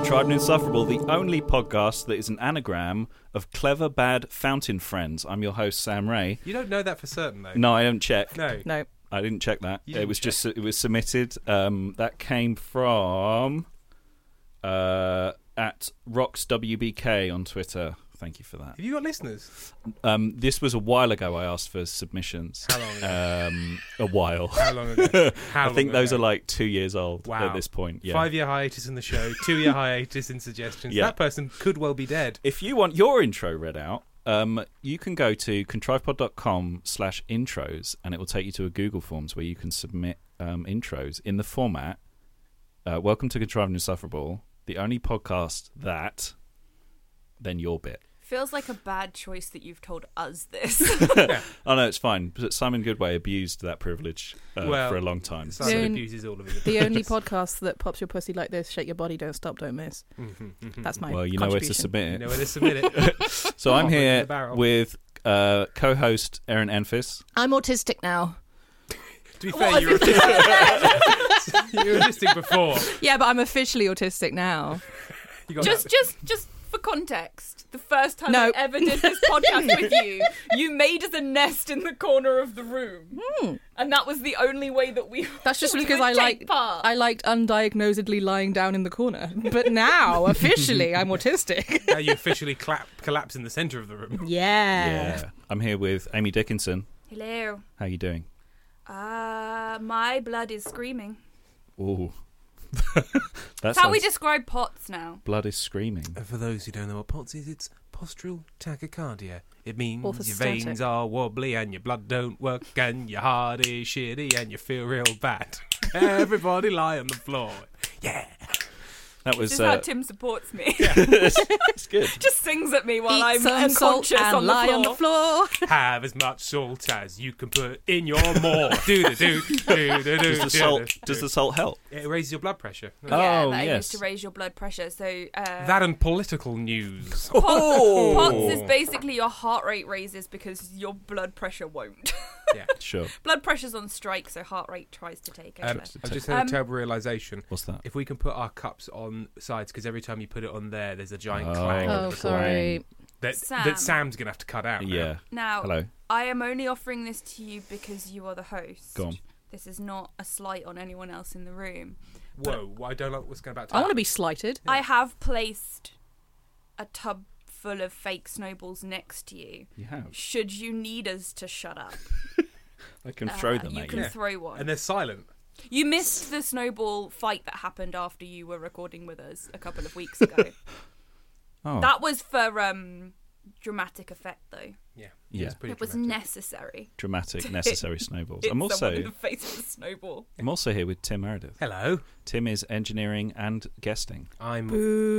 Contrived and Insufferable, the only podcast that is an anagram of clever, bad fountain friends. I'm your host, Sam Ray. You don't know that for certain, though. No, I don't check. No. I didn't check that. You didn't check. It was submitted. That came from at RoxWBK on Twitter. Thank you for that. Have you got listeners? This was a while ago. I asked for submissions. How long ago? A while. How long ago? I think those are like 2 years old at this point. Yeah. 5-year hiatus in the show, 2-year hiatus in suggestions. Yeah. That person could well be dead. If you want your intro read out, you can go to contrivepod.com/intros and it will take you to a Google Forms where you can submit intros in the format. Welcome to Contrived and Insufferable, the only podcast that, then your bit. Feels like a bad choice that you've told us this. Oh no, it's fine. But Simon Goodway abused that privilege for a long time. Simon abuses all of it. The only podcast that pops your pussy like this, shake your body, don't stop, don't miss. That's my Well, you know where to submit it. You know where to submit it. So I'm here with co-host Erin Enfys. I'm autistic now. To be fair, you were autistic before. Yeah, but I'm officially autistic now. Just for context, the first time No. I ever did this podcast with you, you made us a nest in the corner of the room, and that was the only way that we. That's just we because would I take part. liked undiagnosedly lying down in the corner. But now, officially, I'm autistic. Now you officially collapse in the centre of the room. Yeah. I'm here with Amy Dickinson. Hello. How you doing? My blood is screaming. Ooh. That's how we describe POTS now. Blood is screaming. And for those who don't know what POTS is, it's postural tachycardia. It means your Orthostatic. veins are wobbly and your blood don't work and your heart is shitty and you feel real bad. Everybody lie on the floor. Yeah. That was. This is how Tim supports me. It's good. Just sings at me while Eat I'm some salt unconscious and on lie the on the floor. floor. Have as much salt as you can put in your maw. Do. Does the salt help? It raises your blood pressure. Yeah, Oh, that yes. used to raise your blood pressure. So That and political news. POTS is basically your heart rate raises because your blood pressure won't. Yeah. Sure. Blood pressure's on strike, so heart rate tries to take over. I've just had a terrible realisation. What's that? If we can put our cups on sides, because every time you put it on there's a giant clang Oh, sorry. that Sam's going to have to cut out. Yeah. Now, Hello. I am only offering this to you because you are the host. Go on. This is not a slight on anyone else in the room. Whoa, I don't like what's going about to I happen. want to be slighted. I have placed a tub full of fake snowballs next to you. You have. Should you need us to shut up, I can throw them you at can you. throw one. And they're silent. You missed the snowball fight that happened after you were recording with us a couple of weeks ago. Oh. That was for dramatic effect, though. Yeah. Yeah. It's pretty It was dramatic. necessary. Dramatic, necessary snowballs. Hit I'm someone in also the face with a snowball. here with Tim Meredith. Hello. Tim is engineering and guesting. I'm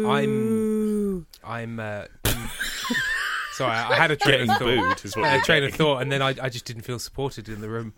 sorry, I had a train of thought. Booed is what I had you're a train of getting. thought, and then I just didn't feel supported in the room.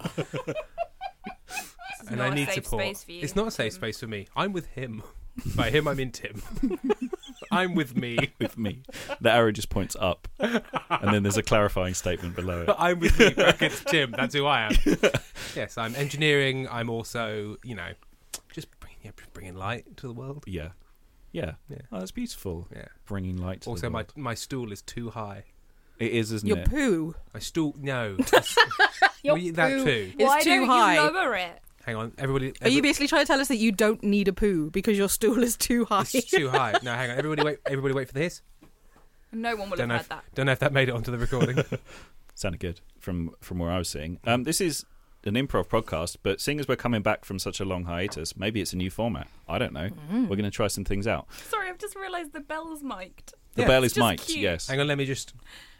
It's And not I need a safe support. space for you. It's not a safe space for me. I'm with him. By him, I mean Tim. I'm with me. With me. The arrow just points up. And then there's a clarifying statement below it. I'm with me. Against Tim. That's who I am. Yes, I'm engineering. I'm also, just bringing light to the world. Yeah. Yeah. Yeah. Oh, that's beautiful. Yeah. Bringing light to Also, the world. my stool is too high. It is, isn't Your it? poo. My stool, no. Your That poo too. is Why too don't high. you lower it? Hang on, everybody. Are you basically trying to tell us that you don't need a poo because your stool is too high? It's too high. No, hang on. Everybody wait for this. No one will have had that. Don't know if that made it onto the recording. Sounded good from where I was seeing. This is an improv podcast, but seeing as we're coming back from such a long hiatus, maybe it's a new format. I don't know. We're going to try some things out. Sorry, I've just realised the bell's mic'd. The Yeah, bell it's is just mic'd, cute. yes. Hang on, let me just.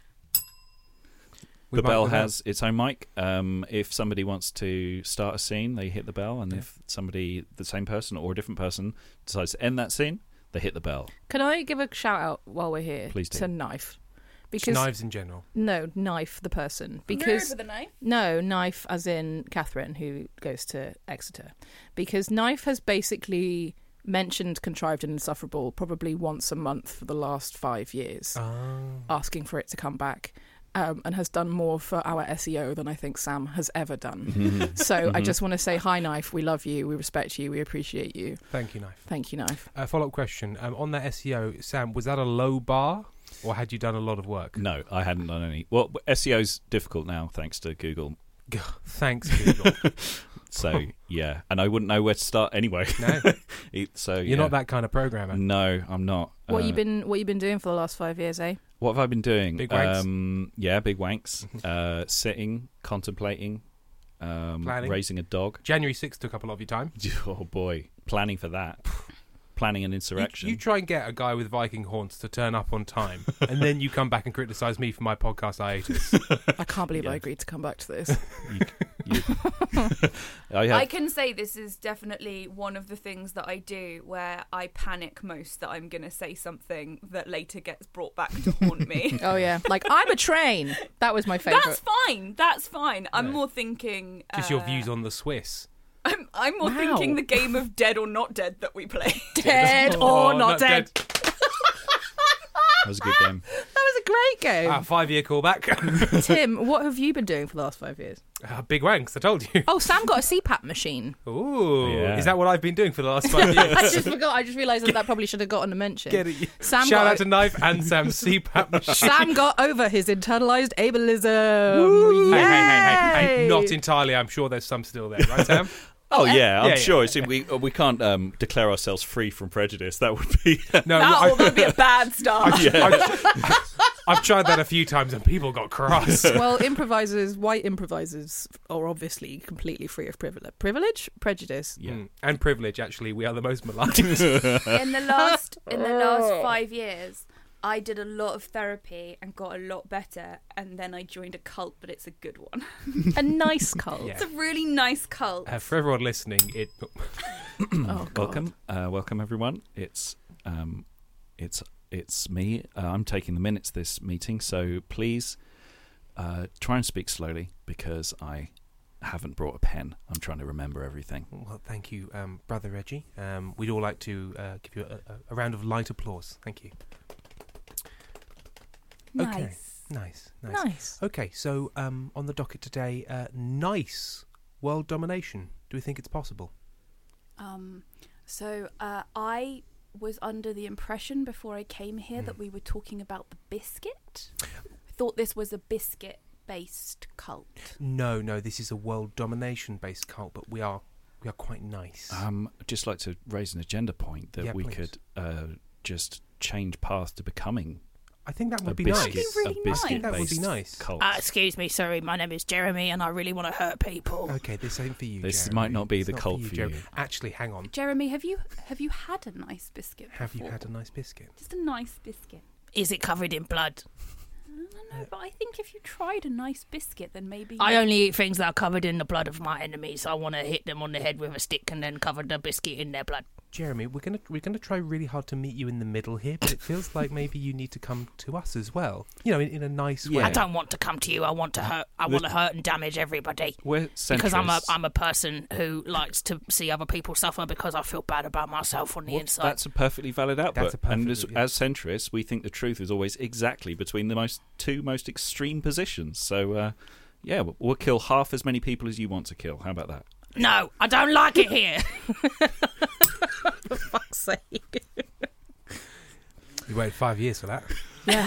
The bell has its own mic. If somebody wants to start a scene, they hit the bell, and if somebody, the same person or a different person, decides to end that scene, they hit the bell. Can I give a shout out while we're here? Please do. To Knife. Just Because knives in general. no, Knife the person. Nerd Because with a knife. no, Knife as in Catherine who goes to Exeter. Because Knife has basically mentioned Contrived and Insufferable probably once a month for the last 5 years, asking for it to come back. and has done more for our SEO than I think Sam has ever done. So I just want to say, hi, Knife. We love you. We respect you. We appreciate you. Thank you, Knife. Thank you, Knife. Follow-up question. On that SEO, Sam, was that a low bar or had you done a lot of work? No, I hadn't done any. Well, SEO's difficult now thanks to Google. Thanks, Google. So, yeah. And I wouldn't know where to start anyway. No? You're not that kind of programmer. No, I'm not. What you been doing for the last 5 years, eh? What have I been doing? Big wanks. Yeah, big wanks. Sitting, contemplating, raising a dog. January 6th took up a lot of your time. Oh, boy. Planning for that. Planning an insurrection. You try and get a guy with Viking horns to turn up on time, and then you come back and criticise me for my podcast hiatus. I can't believe I agreed to come back to this. I can say this is definitely one of the things that I do where I panic most that I'm going to say something that later gets brought back to haunt me. Oh, yeah. Like, I'm a train. That was my favourite. That's fine. I'm Yeah. more thinking... Just your views on the Swiss. I'm more thinking the game of Dead or Not Dead that we play. Dead or not dead. That was a good game. That was a great game. 5-year callback. Tim, what have you been doing for the last 5 years? Big wanks, I told you. Oh, Sam got a CPAP machine. Ooh. Yeah. Is that what I've been doing for the last 5 years? I just forgot. I just realised that probably should have gotten a mention. Get it. Sam Shout got out to Knife and Sam's CPAP machine. Sam got over his internalised ableism. Hey, Yay! hey, not entirely. I'm sure there's some still there, right, Sam? Oh, yeah, I'm Yeah, sure. yeah. We can't declare ourselves free from prejudice. That would be... No, That'd be a bad start. I've tried that a few times and people got cross. Well, white improvisers are obviously completely free of privilege, prejudice. Yeah. And privilege, actually. We are the most maligned. In the last 5 years, I did a lot of therapy and got a lot better, and then I joined a cult, but it's a good one. A nice cult. Yeah. It's a really nice cult. For everyone listening, Oh, God. Welcome everyone. It's me. I'm taking the minutes this meeting, so please try and speak slowly because I haven't brought a pen. I'm trying to remember everything. Well, thank you, Brother Reggie. We'd all like to give you a round of light applause. Thank you. Okay. Nice. Okay, so on the docket today, nice world domination. Do we think it's possible? I was under the impression before I came here that we were talking about the biscuit. I thought this was a biscuit-based cult. No, this is a world domination-based cult, but we are quite nice. I'd just like to raise an agenda point that we please. could just change path to becoming I think that would be biscuit, nice. Really a biscuit nice. That would be based nice. cult. Excuse me, sorry, my name is Jeremy and I really want to hurt people. Okay, this ain't for you. This Jeremy. might not be It's the not cult for for Jeremy. you. Actually, hang on. Jeremy, have you had a nice biscuit Have you before? had a nice biscuit? Just a nice biscuit. Is it covered in blood? No, but I think if you tried a nice biscuit, then maybe... I only eat things that are covered in the blood of my enemies. I want to hit them on the head with a stick and then cover the biscuit in their blood. Jeremy, we're gonna try really hard to meet you in the middle here, but it feels like maybe you need to come to us as well. You know, in a nice way. Yeah. I don't want to come to you. I want to hurt. I want to hurt and damage everybody. We're centrists. Because I'm a person who likes to see other people suffer because I feel bad about myself on the inside. That's a perfectly valid output. That's a perfectly- and as centrists, we think the truth is always exactly between the two most extreme positions. So, we'll kill half as many people as you want to kill. How about that? No, I don't like it here. For fuck's sake. You waited 5 years for that. Yeah.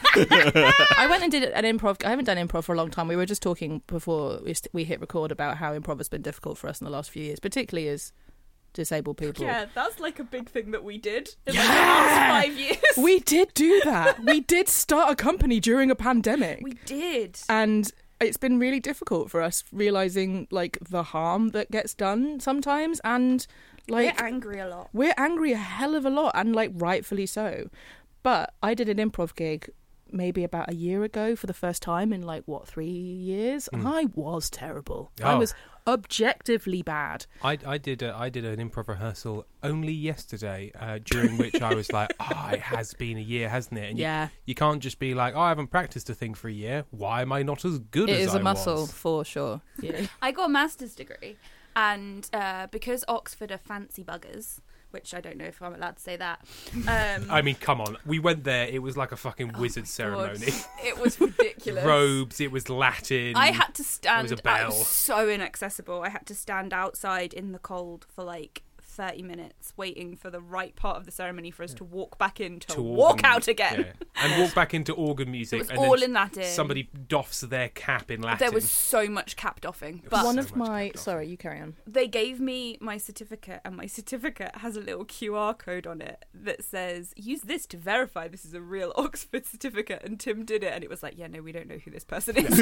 I went and did an improv. I haven't done improv for a long time. We were just talking before we hit record about how improv has been difficult for us in the last few years, particularly as disabled people. Yeah, that's like a big thing that we did in like the last 5 years. We did do that. We did start a company during a pandemic. We did. And it's been really difficult for us realising, like, the harm that gets done sometimes. And, like... We're angry a lot. We're angry a hell of a lot, and, like, rightfully so. But I did an improv gig maybe about a year ago for the first time in, like, 3 years? I was terrible. I Oh. was objectively bad. I did an improv rehearsal only yesterday, during which I was like, it has been a year, hasn't it? And Yeah. you can't just be like, I haven't practiced a thing for a year. Why am I not as good It as is I a muscle, was? for sure. Yeah. I got a master's degree, and because Oxford are fancy buggers, which I don't know if I'm allowed to say that. I mean, come on. We went there. It was like a fucking wizard God. ceremony. It was ridiculous. Robes. It was Latin. I had to stand. There was a bell. I was so inaccessible. I had to stand outside in the cold for like 30 minutes waiting for the right part of the ceremony for us to walk back in to walk organ- out again. Yeah. And walk back into organ music. It was and all then in Latin. Somebody doffs their cap in Latin. There was so much cap doffing. But One so of much my kept off. sorry, you carry on. they gave me my certificate, and my certificate has a little QR code on it that says, use this to verify this is a real Oxford certificate. And Tim did it, and it was like, yeah, no, we don't know who this person is.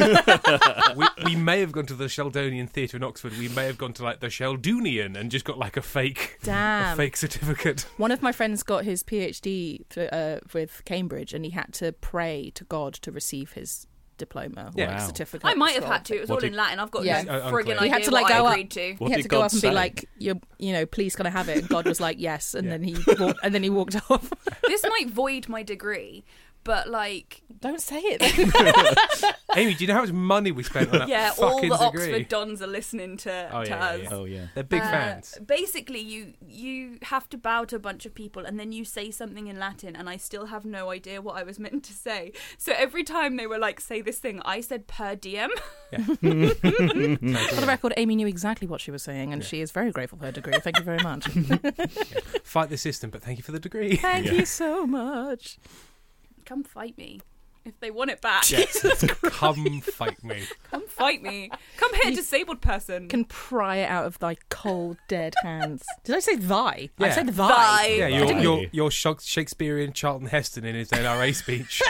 we may have gone to the Sheldonian Theatre in Oxford. We may have gone to like the Sheldonian and just got like a fake certificate. One of my friends got his PhD with Cambridge, and he had to pray to God to receive his diploma or Yeah. Wow. certificate. I might have So had to. It was What all did- in Latin. I've got Yeah. no Oh, friggin' unclear. idea He had to, what like, I go up- agreed to. What he had did to go God up and be say? like, you know, please can I have it? And God was like, yes. And Yeah. then he walked off. This might void my degree, but like, Don't say it. Amy, do you know how much money we spent on that yeah, all fucking the degree? Oxford dons are listening to Oh, yeah, us. yeah. Oh yeah. They're big fans. Basically, you have to bow to a bunch of people, and then you say something in Latin, and I still have no idea what I was meant to say. So every time they were like, "Say this thing," I said "per diem." For the record, Amy knew exactly what she was saying, and she is very grateful for her degree. Thank you very much. Fight the system, but thank you for the degree. Thank Yeah. you so much. Come fight me if they want it back. Come fight me. Come fight me. Come hit a disabled person. Can pry it out of thy cold, dead hands. Did I say thy? I Yeah. said Thy. thy. Yeah, Right. your Shakespearean Charlton Heston in his NRA speech.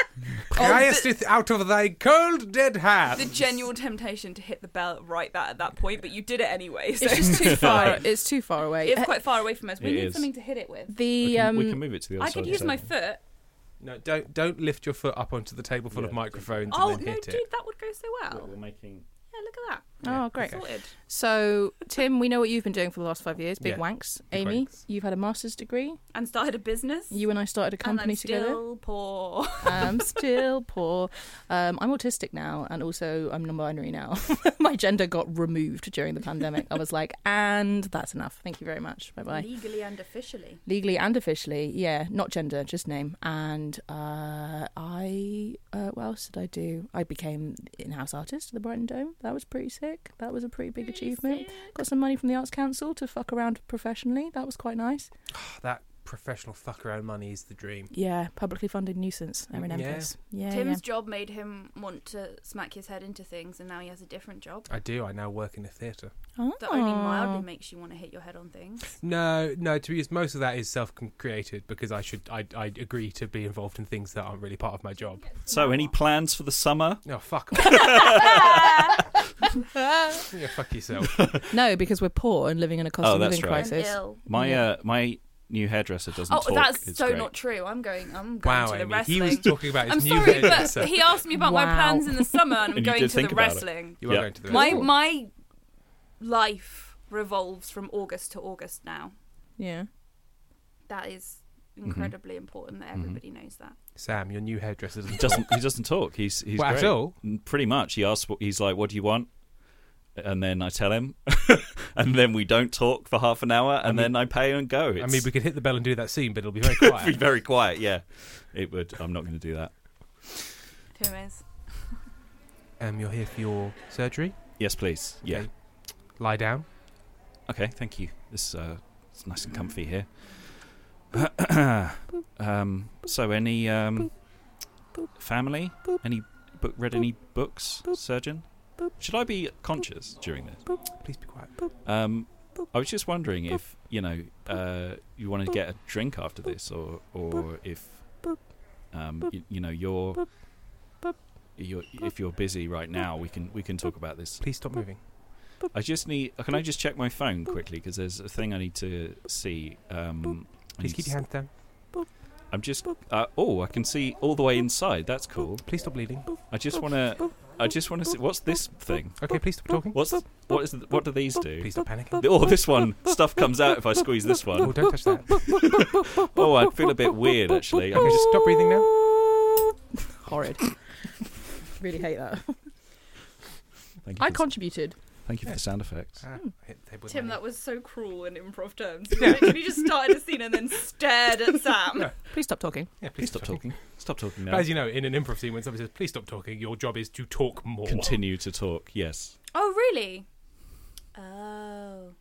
Priest it out of thy cold dead hands. The genuine temptation to hit the bell right at that point, but you did it anyway. So It's just too far. It's too far away. it's quite far away from us. We It need is. something to hit it with. We The can move it to the other I side could of the use my table. foot. No, don't lift your foot up onto the table full of Yeah. microphones Oh and then no, hit dude, it. that would go so well. We're making. Yeah, look at that. Oh, great. Sorted. So, Tim, we know what you've been doing for the last 5 years. Big Yeah. wanks. Big Amy, wanks. you've had a master's degree. And started a business. You and I started a company and I'm together. still poor. I'm still poor. I'm autistic now, and also I'm non-binary now. My gender got removed during the pandemic. I was like, and that's enough. Thank you very much. Bye-bye. Legally and officially. Legally and officially, yeah, not gender, just name. And what else did I do? I became in-house artist at the Brighton Dome. That was pretty sick. That was a pretty big achievement. Got some money from the Arts Council to fuck around professionally. That was quite nice. That professional fuck around money is the dream. Yeah, publicly funded nuisance. Erin Yeah. Empress. Yeah, Tim's job made him want to smack his head into things, and now he has a different job I do. I now work in a theatre. yeah. that only mildly makes you want to hit your head on things. No. To be honest, most of that is self-created because I agree to be involved in things that aren't really part of my job. So, any plans for the summer? No, fuck. Yeah, fuck yourself. No, because we're poor and living in a cost of that's living right. I'm crisis. ill. My new hairdresser doesn't Oh, talk. that's It's so great. not true. I'm going Wow, to the Amy. wrestling. He was talking about his I'm new sorry, hairdresser. but he asked me about my Wow. plans in the summer, and I'm And you going did to the think about it. wrestling. You are Yeah. going to the My wrestling. my life revolves from August to August now. Yeah. That is incredibly important that everybody knows that. Sam, your new hairdresser He doesn't talk. doesn't talk. He's What, at great. all? Pretty much. He asks. He's like, "What do you want?" And then I tell him, and then we don't talk for half an hour, and then I pay and go. I mean, we could hit the bell and do that scene, but it'll be very It'd be quiet. very quiet. Yeah, it would. I'm not going to do that. Tim is. You're here for your surgery. Yes, please. Yeah. Okay. Lie down. Okay. Thank you. It's nice and comfy here. So, any family? Any read any books, surgeon? Should I be conscious during this? Please be quiet. I was just wondering if you want to get a drink after this, or if if you're busy right now, we can talk about this. Please stop moving. Can I just check my phone quickly because there's a thing I need to see. Please keep your hands down. I'm just. I can see all the way inside. That's cool. Please stop bleeding. I just want to see. What's this thing? Okay, please stop talking. What do these do? Please stop panicking. Oh, this one. Stuff comes out if I squeeze this Oh, one. don't touch that. Oh, I feel a bit weird actually. Okay, just stop breathing now. Horrid. Really hate that. Thank you I for- contributed. Thank you for the sound effects. Tim, that was so cruel in improv terms. You literally just started a scene and then stared at Sam. Yeah. Please stop talking. Yeah, Please stop talking. Stop talking now. But as you know, in an improv scene, when somebody says, please stop talking, your job is to talk more. Continue to talk, yes. Oh, really? Oh.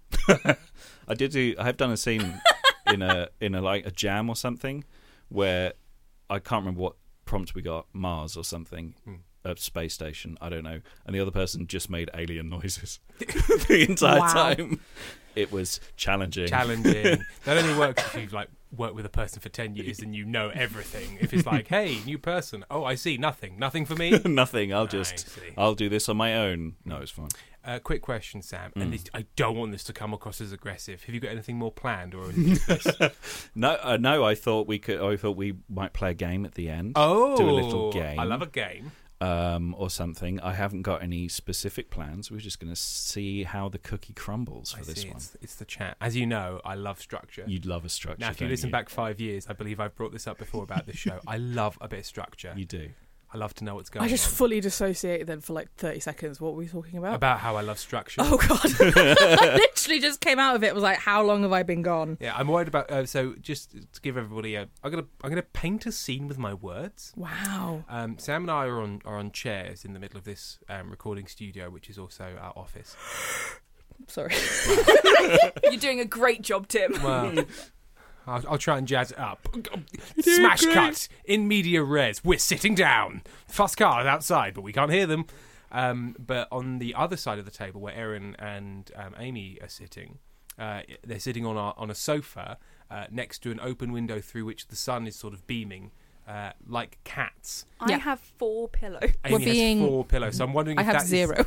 I have done a scene in a like a jam or something where I can't remember what prompt we got, Mars or something. A space station, I don't know, and the other person just made alien noises the entire time. It was challenging. That only works if you've like worked with a person for 10 years and you know everything. If it's like, hey, new person, oh, I see, nothing for me. Nothing. I'll do this on my own. No, it's fine. Quick question, Sam, and this, I don't want this to come across as aggressive. Have you got anything more planned, or is this? No. I thought we might play a game at the end. Oh, do a little game. I love a game. Or something. I haven't got any specific plans. We're just going to see how the cookie crumbles for this one. It's the chat. As you know, I love structure. You'd love a structure. Now, if you listen back 5 years, I believe I've brought this up before about this show. I love a bit of structure. You do. I love to know what's going on. I just fully dissociated then for like 30 seconds. What were we talking about? About how I love structure. Oh, God. I literally just came out of it. Was like, how long have I been gone? Yeah, I'm worried about... so just to give everybody I'm gonna paint a scene with my words. Wow. Sam and I are on chairs in the middle of this recording studio, which is also our office. Sorry. You're doing a great job, Tim. Well... I'll try and jazz it up. Smash cut in media res. We're sitting down. Fast cars outside, but we can't hear them. But on the other side of the table, where Erin and Amy are sitting, they're sitting on a sofa next to an open window through which the sun is sort of beaming, like cats. I have 4 pillows. Amy has 4 pillows. So I'm wondering. I if have that 0.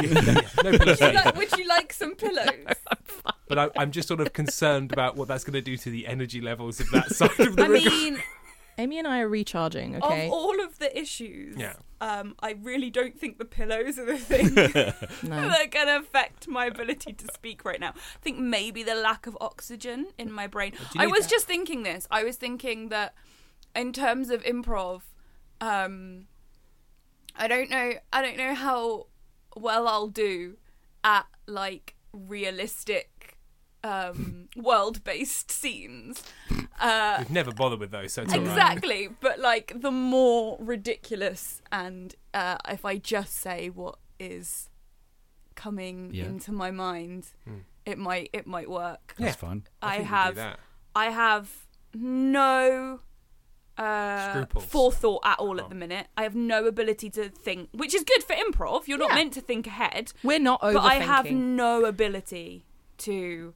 No pillows. Would you like some pillows? But I'm just sort of concerned about what that's going to do to the energy levels of that side of the room. I mean, Amy and I are recharging, okay? of all of the issues, Yeah. I really don't think the pillows are the thing No. that are going to affect my ability to speak right now. I think maybe the lack of oxygen in my brain. I was just thinking this. I was thinking that in terms of improv, I don't know how well I'll do at like realistic world-based scenes. We've never bothered with those, so it's all right. Exactly, but like the more ridiculous and if I just say what is coming into my mind, it might work. That's fine. I have no Scruples. forethought at all at the minute. I have no ability to think, which is good for improv. You're not meant to think ahead. We're not overthinking. But I have no ability to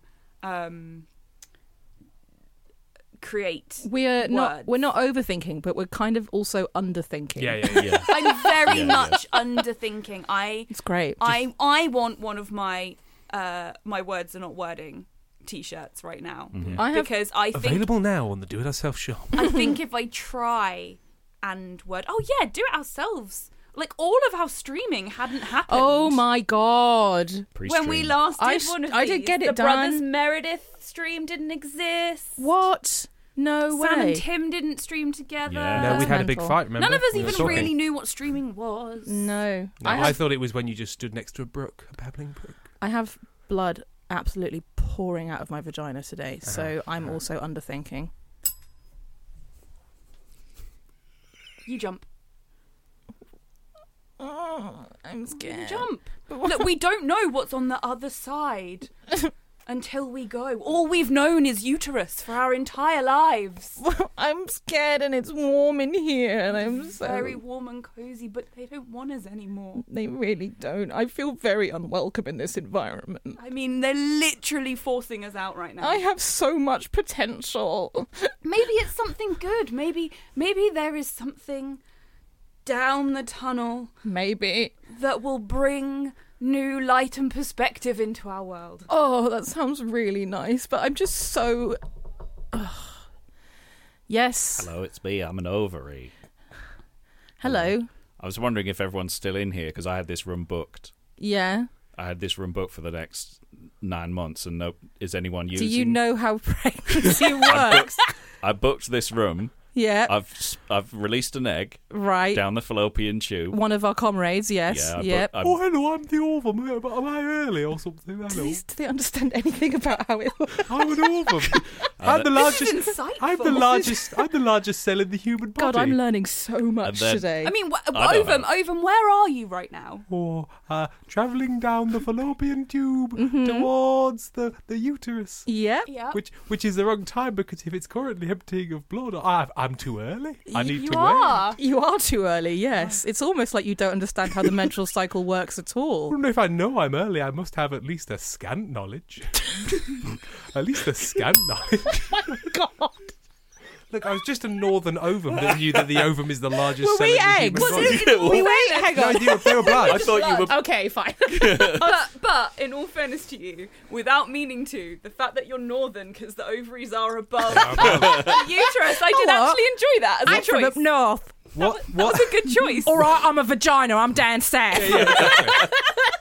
create We're words. not overthinking, but we're kind of also underthinking. Yeah. I'm very much underthinking. It's great. I want one of my my words are not wording t-shirts right now because I think Available now on the Do It Ourselves shop. I think if I try and word, do it ourselves. Like all of our streaming hadn't happened. Oh my God! When we last did one of these, I did get it the done. Brothers Meredith stream didn't exist. What? No way. Sam and Tim didn't stream together. No, we'd had a big mental. fight, remember? None of us We were even talking. really knew what streaming was. No. I thought it was when you just stood next to a brook, a babbling brook. I have blood absolutely pouring out of my vagina today, so I'm also underthinking. You jump. Oh, I'm scared. Jump. Look, we don't know what's on the other side until we go. All we've known is uterus for our entire lives. I'm scared and it's warm in here and I'm so... Very warm and cozy, but they don't want us anymore. They really don't. I feel very unwelcome in this environment. I mean, they're literally forcing us out right now. I have so much potential. Maybe it's something good. Maybe there is something down the tunnel Maybe. that will bring new light and perspective into our world. Oh, that sounds really nice, but I'm just so... Yes. Hello, it's me. I'm an ovary. Hello. I was wondering if everyone's still in here because I had this room booked. Yeah. I had this room booked for the next 9 months, and is anyone using? Do you know how pregnancy works? I booked this room, Yeah. I've released an egg Right. down the fallopian tube. One of our comrades, yes. Yeah, Yep. but Oh, hello, I'm the Orphan, but am I early or something? Hello. Do they understand anything about how it works? I'm an Orphan. I'm the This is largest. insightful. I'm the largest cell in the human body. God, I'm learning so much then- today. I mean, I don't Ovum, where are you right now? Or travelling down the fallopian tube Mm-hmm. towards the uterus. Yep. Yeah. Which is the wrong time, because if it's currently emptying of blood, I'm too early. I need you to are. You are too early, yes. It's almost like you don't understand how the menstrual cycle works at I all. don't know if I know I'm early. I must have at least a scant knowledge. At least a scant knowledge. God. Look, I was just a northern ovum that knew that the ovum is the largest Were cell we in the eggs? human Was body. Wait, hang No, on. they were blood. I thought you were. Okay, fine. But in all fairness to you, without meaning to, the fact that you're northern because the ovaries are above the uterus, I did what? actually enjoy that as a I'm from choice. up north. What? That was a good choice. All right, I'm a vagina. I'm down south. Yeah, exactly.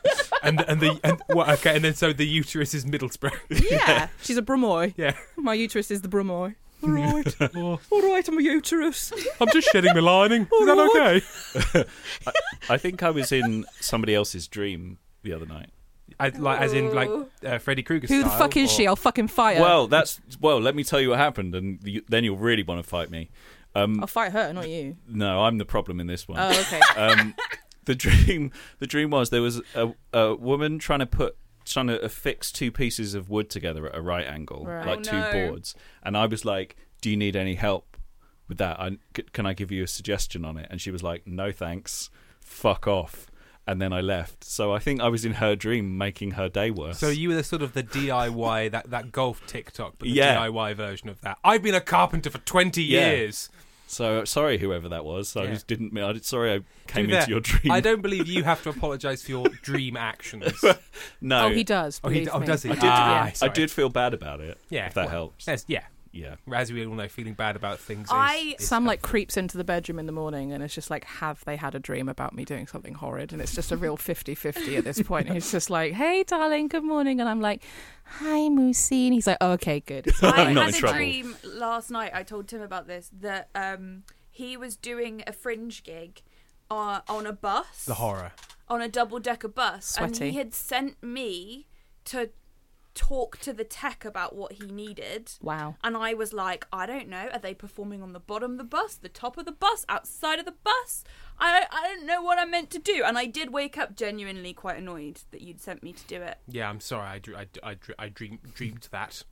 And then so the uterus is Middlesbrough. Yeah. She's a brumoy. Yeah. My uterus is the brumoy. All right. Oh, All right, I'm a uterus. I'm just shedding the lining. Is that okay? I think I was in somebody else's dream the other night. As in Freddy Krueger Who the style, fuck is or- she? I'll fucking fight her. Well, let me tell you what happened, and then you'll really want to fight me. I'll fight her, not you. No, I'm the problem in this one. Oh, okay. The dream was there was a woman trying to affix two pieces of wood together at a right angle, Right. like Oh, two no. boards, and I was like, "Do you need any help with that? Can I give you a suggestion on it?" And she was like, "No, thanks. Fuck off." And then I left. So I think I was in her dream, making her day worse. So you were the sort of the DIY that golf TikTok, but the Yeah. DIY version of that. I've been a carpenter for 20 Yeah. years. So sorry, whoever that was. I Yeah. just didn't. Sorry, I came To be into fair, your dream. I don't believe you have to apologise for your dream actions. No, Oh, he does. believe me. does he? I did. Ah, I sorry. did feel bad about it. Yeah, if that well, helps. Yes, yeah. Yeah. As we all know, feeling bad about things is Sam like creeps into the bedroom in the morning and it's just like, have they had a dream about me doing something horrid? And it's just a real 50-50 at this point. He's just like, hey, darling, good morning. And I'm like, hi, Moosey. And he's like, oh, okay, good. I I'm not had in a trouble. dream last night. I told Tim about this, that he was doing a fringe gig on a bus. the horror. On a double-decker bus. Sweaty. And he had sent me to talk to the tech about what he needed. Wow. And I was like, I don't know. Are they performing on the bottom of the bus, the top of the bus, outside of the bus? I don't know what I'm meant to do. And I did wake up genuinely quite annoyed that you'd sent me to do it. Yeah, I'm sorry. I dreamed that.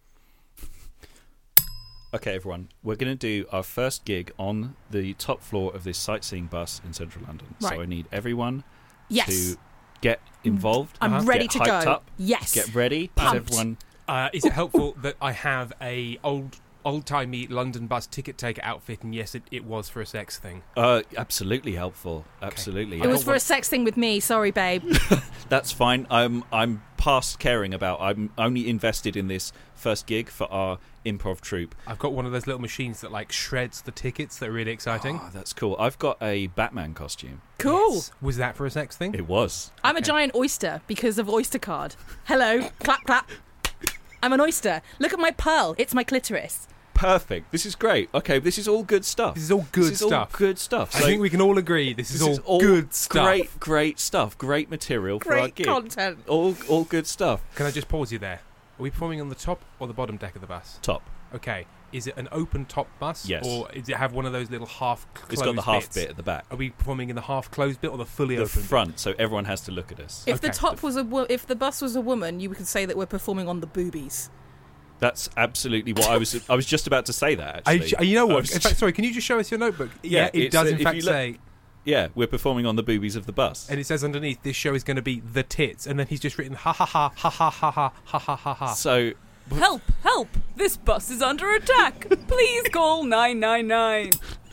Okay, everyone, we're going to do our first gig on the top floor of this sightseeing bus in central London. Right. So I need everyone Yes. to get involved. I'm ready get to hyped go. Up, Yes. Get ready. Pumped. Everyone, Is it helpful that I have a old-timey London bus ticket taker outfit? And yes, it was for a sex thing. absolutely helpful. Absolutely. It was for a sex thing with me. Sorry, babe. That's fine. I'm past caring about. I'm only invested in this first gig for our improv troupe. I've got one of those little machines that like shreds the tickets. That are really exciting. Oh, that's cool. I've got a Batman costume. Cool. Yes. Was that for a sex thing? It was. I'm a giant oyster because of Oyster Card. Hello. Clap, clap. I'm an oyster. Look at my pearl. It's my clitoris. Perfect. This is great. Okay, this is all good stuff. This is all good This is stuff. all good stuff. I think we can all agree this is This all good stuff. Great stuff. Great material for our Great gig. content. All good stuff. Can I just pause you there? Are we performing on the top or the bottom deck of the bus? Top. Okay. Is it an open top bus? Yes. Or does it have one of those little half closed It's got the half bits? bit at the back. Are we performing in the half closed bit or the fully The open front, so everyone has to look at us. If the Okay. top was if the bus was a woman, you could say that we're performing on the boobies. That's absolutely what I was. I was just about to say that. bit? Actually, You know I what? was In fact, sorry, can you just show us your notebook? Yeah, it it's, does in if fact you look- say, yeah, we're performing on the boobies of the bus. and it says underneath, this show is going to be the tits, and then he's just written ha ha ha ha ha ha ha ha ha ha ha. So Help! Help! This bus is under attack! Please call 999.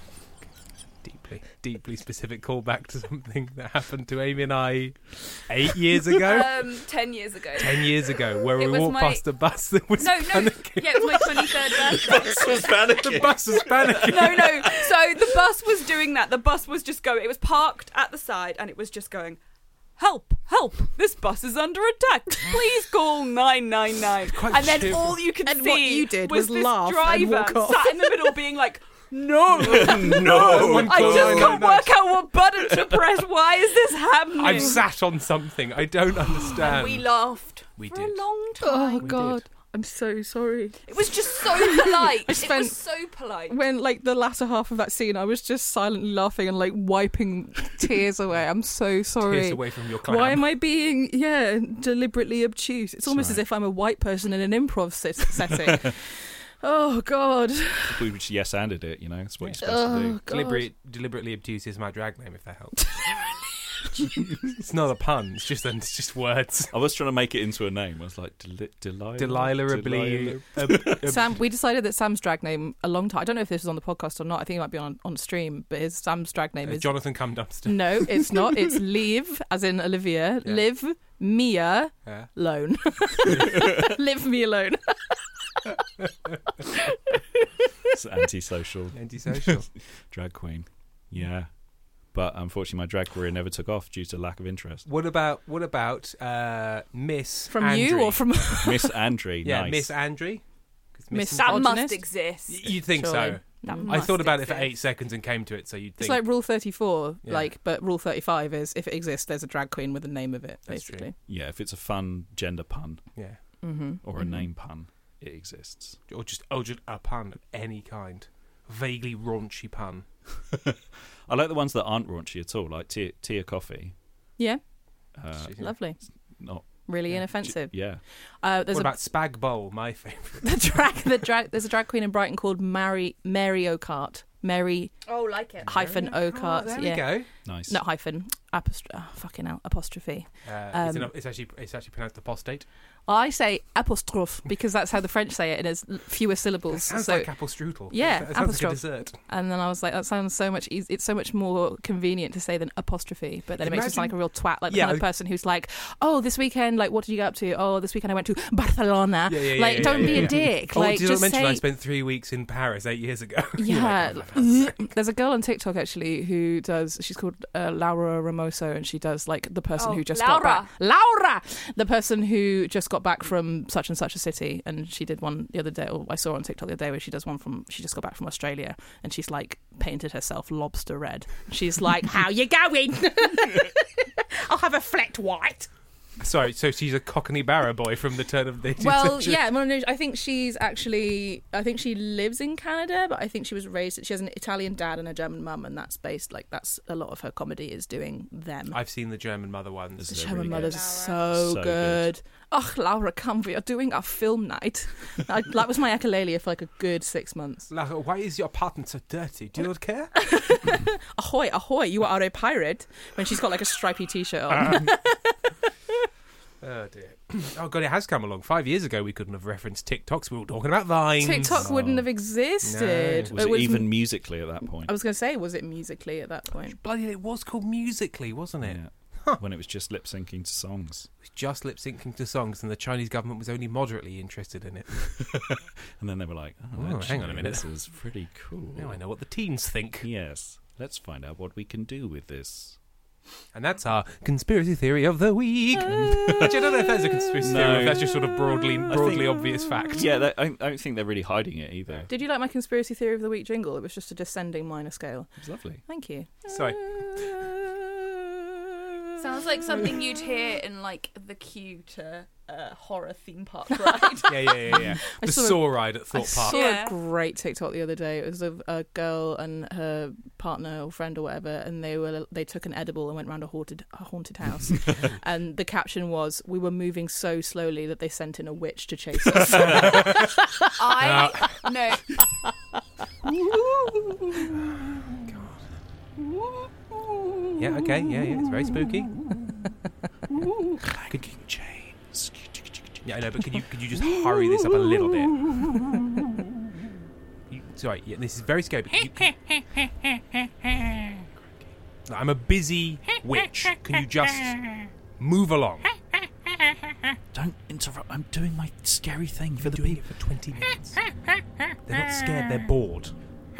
Deeply specific callback to something that happened to Amy and I 8 years ago. 10 years ago. 10 years ago, where It we was walked my- past a bus that was No, panicking. yeah, it was my 23rd birthday. The bus was panicking. No. So the bus was doing that. The bus was just going. It was parked at the side, and it was just going. Help! Help! This bus is under attack. Please call 999. Quite And then cheerful. all you could And see what you did was this laugh and driver walk off. sat in the middle, being like, No. No. I just can't work out what button to press. Why is this happening? I've sat on something. I don't understand. And we laughed We for did. a long time. Oh We God, did. I'm so sorry. It was just so polite. It spent- was so polite. When like the latter half of that scene, I was just silently laughing and like wiping tears away. I'm so sorry. Tears away from your clam. Why am I being deliberately obtuse? It's almost as if I'm a white person in an improv setting. Oh God. We just yes-anded it, you know. That's what you're supposed to Oh do. God. Deliberately obtuse is my drag name, if that helps. It's not a pun. It's just words. I was trying to make it into a name. I was like, Delilah. Delilah. Sam, we decided that Sam's drag name a long time. I don't know if this was on the podcast or not. I think it might be on stream. But Sam's drag name is Jonathan Cum Dumpster. no, it's not. It's Liv, as in Olivia. Yeah. Liv Mia Yeah. Lone. Live me alone. It's antisocial Antisocial. drag queen. Yeah. But unfortunately, my drag career never took off due to lack of interest. What about Miss From Andre? you or from Miss Andre, Yeah, nice. Miss Andre. 'Cause Miss That Misogynist? must exist. You'd think Surely. so. That I must thought about it for exist. 8 seconds and came to it, so you'd think. It's like Rule 34, Yeah. but Rule 35 is if it exists, there's a drag queen with the name of it, That's true. basically. Yeah, if it's a fun gender pun yeah. Mm-hmm. or a name pun, it exists. Or just a pun of any kind. Vaguely raunchy pun. I like the ones that aren't raunchy at all, like Tia Coffee. Yeah, She's- lovely. Not Really Yeah. innoffensive. yeah. There's What a about Spag Bowl, my favourite? there's a drag queen in Brighton called Mary O'Cart. Mary Oh, like it. hyphen O'Cart. Oh, there yeah. we go. Nice. Not hyphen. Apostrophe. It's actually pronounced apostate. I say apostrophe because that's how the French say it, and it's fewer syllables. Sounds so, like apple strudel. Yeah, That sounds like a apostrophe. dessert. and then I was like, that sounds so much easy. It's so much more convenient to say than apostrophe. But then it makes me sound like a real twat, like the Yeah, kind of person who's like, oh, this weekend, like, what did you get up to? Oh, this weekend I went to Barcelona. Yeah, Don't be yeah. a dick. Oh, Like, did you just not mention say. I spent 3 weeks in Paris 8 years ago? You're Yeah, like, oh, for God's sake. there's a girl on TikTok actually who does. She's called Laura Ramoso, and she does like the person Oh, who just Laura. got back. Laura, the person who just got back from such and such a city, and she did one the other day. Or I saw on TikTok the other day where she does one from. She just got back from Australia, and she's like painted herself lobster red. She's like, "How you going? I'll have a flat white." Sorry, so she's a Cockney Barrow boy from the turn of the 18th Well, century. yeah, well, no, I think she's actually. I think she lives in Canada, but I think she was raised. She has an Italian dad and a German mum, and that's based like that's a lot of her comedy is doing them. I've seen the German mother ones. The They're German really mothers good. are so So good. good. Oh, Laura, come, we are doing our film night. That was my echolalia for like a good 6 months. Lara, why is your apartment so dirty? Do you not care? Ahoy, ahoy, you are a pirate. When she's got like a stripy t-shirt on. Oh dear. Oh god, it has come along. 5 years ago we couldn't have referenced TikToks. We were talking about Vines. TikTok wouldn't have existed. No. Was it even musically at that point? I was going to say, was it musically at that point? Bloody, it was called Musically, wasn't it? Yeah. When it was just lip syncing to songs. It was just lip syncing to songs, and the Chinese government was only moderately interested in it. And then they were like, Oh, hang on a minute. This is pretty cool. Now I know what the teens think. Yes. Let's find out what we can do with this. And that's our conspiracy theory of the week. Actually, I don't know if that's a conspiracy No. theory or if that's just sort of broadly think- obvious fact. Yeah, I don't think they're really hiding it either. Did you like my conspiracy theory of the week jingle? It was just a descending minor scale. It was lovely. Thank you. Sorry. Sounds like something you'd hear in like the queue to a horror theme park ride. Yeah. I The saw- saw ride at I Thorpe saw Park. Yeah. a great TikTok the other day. It was of a girl and her partner or friend or whatever, and they took an edible and went round a haunted house. And the caption was, "We were moving so slowly that they sent in a witch to chase us." No. Yeah, okay, yeah, it's very spooky. Clanking chains. Yeah, I know, but could you just hurry this up a little bit? Sorry, yeah, this is very scary. But I'm a busy witch. Can you just move along? Don't interrupt. I'm doing my scary thing for the Doing people. it for 20 minutes. They're not scared, they're bored.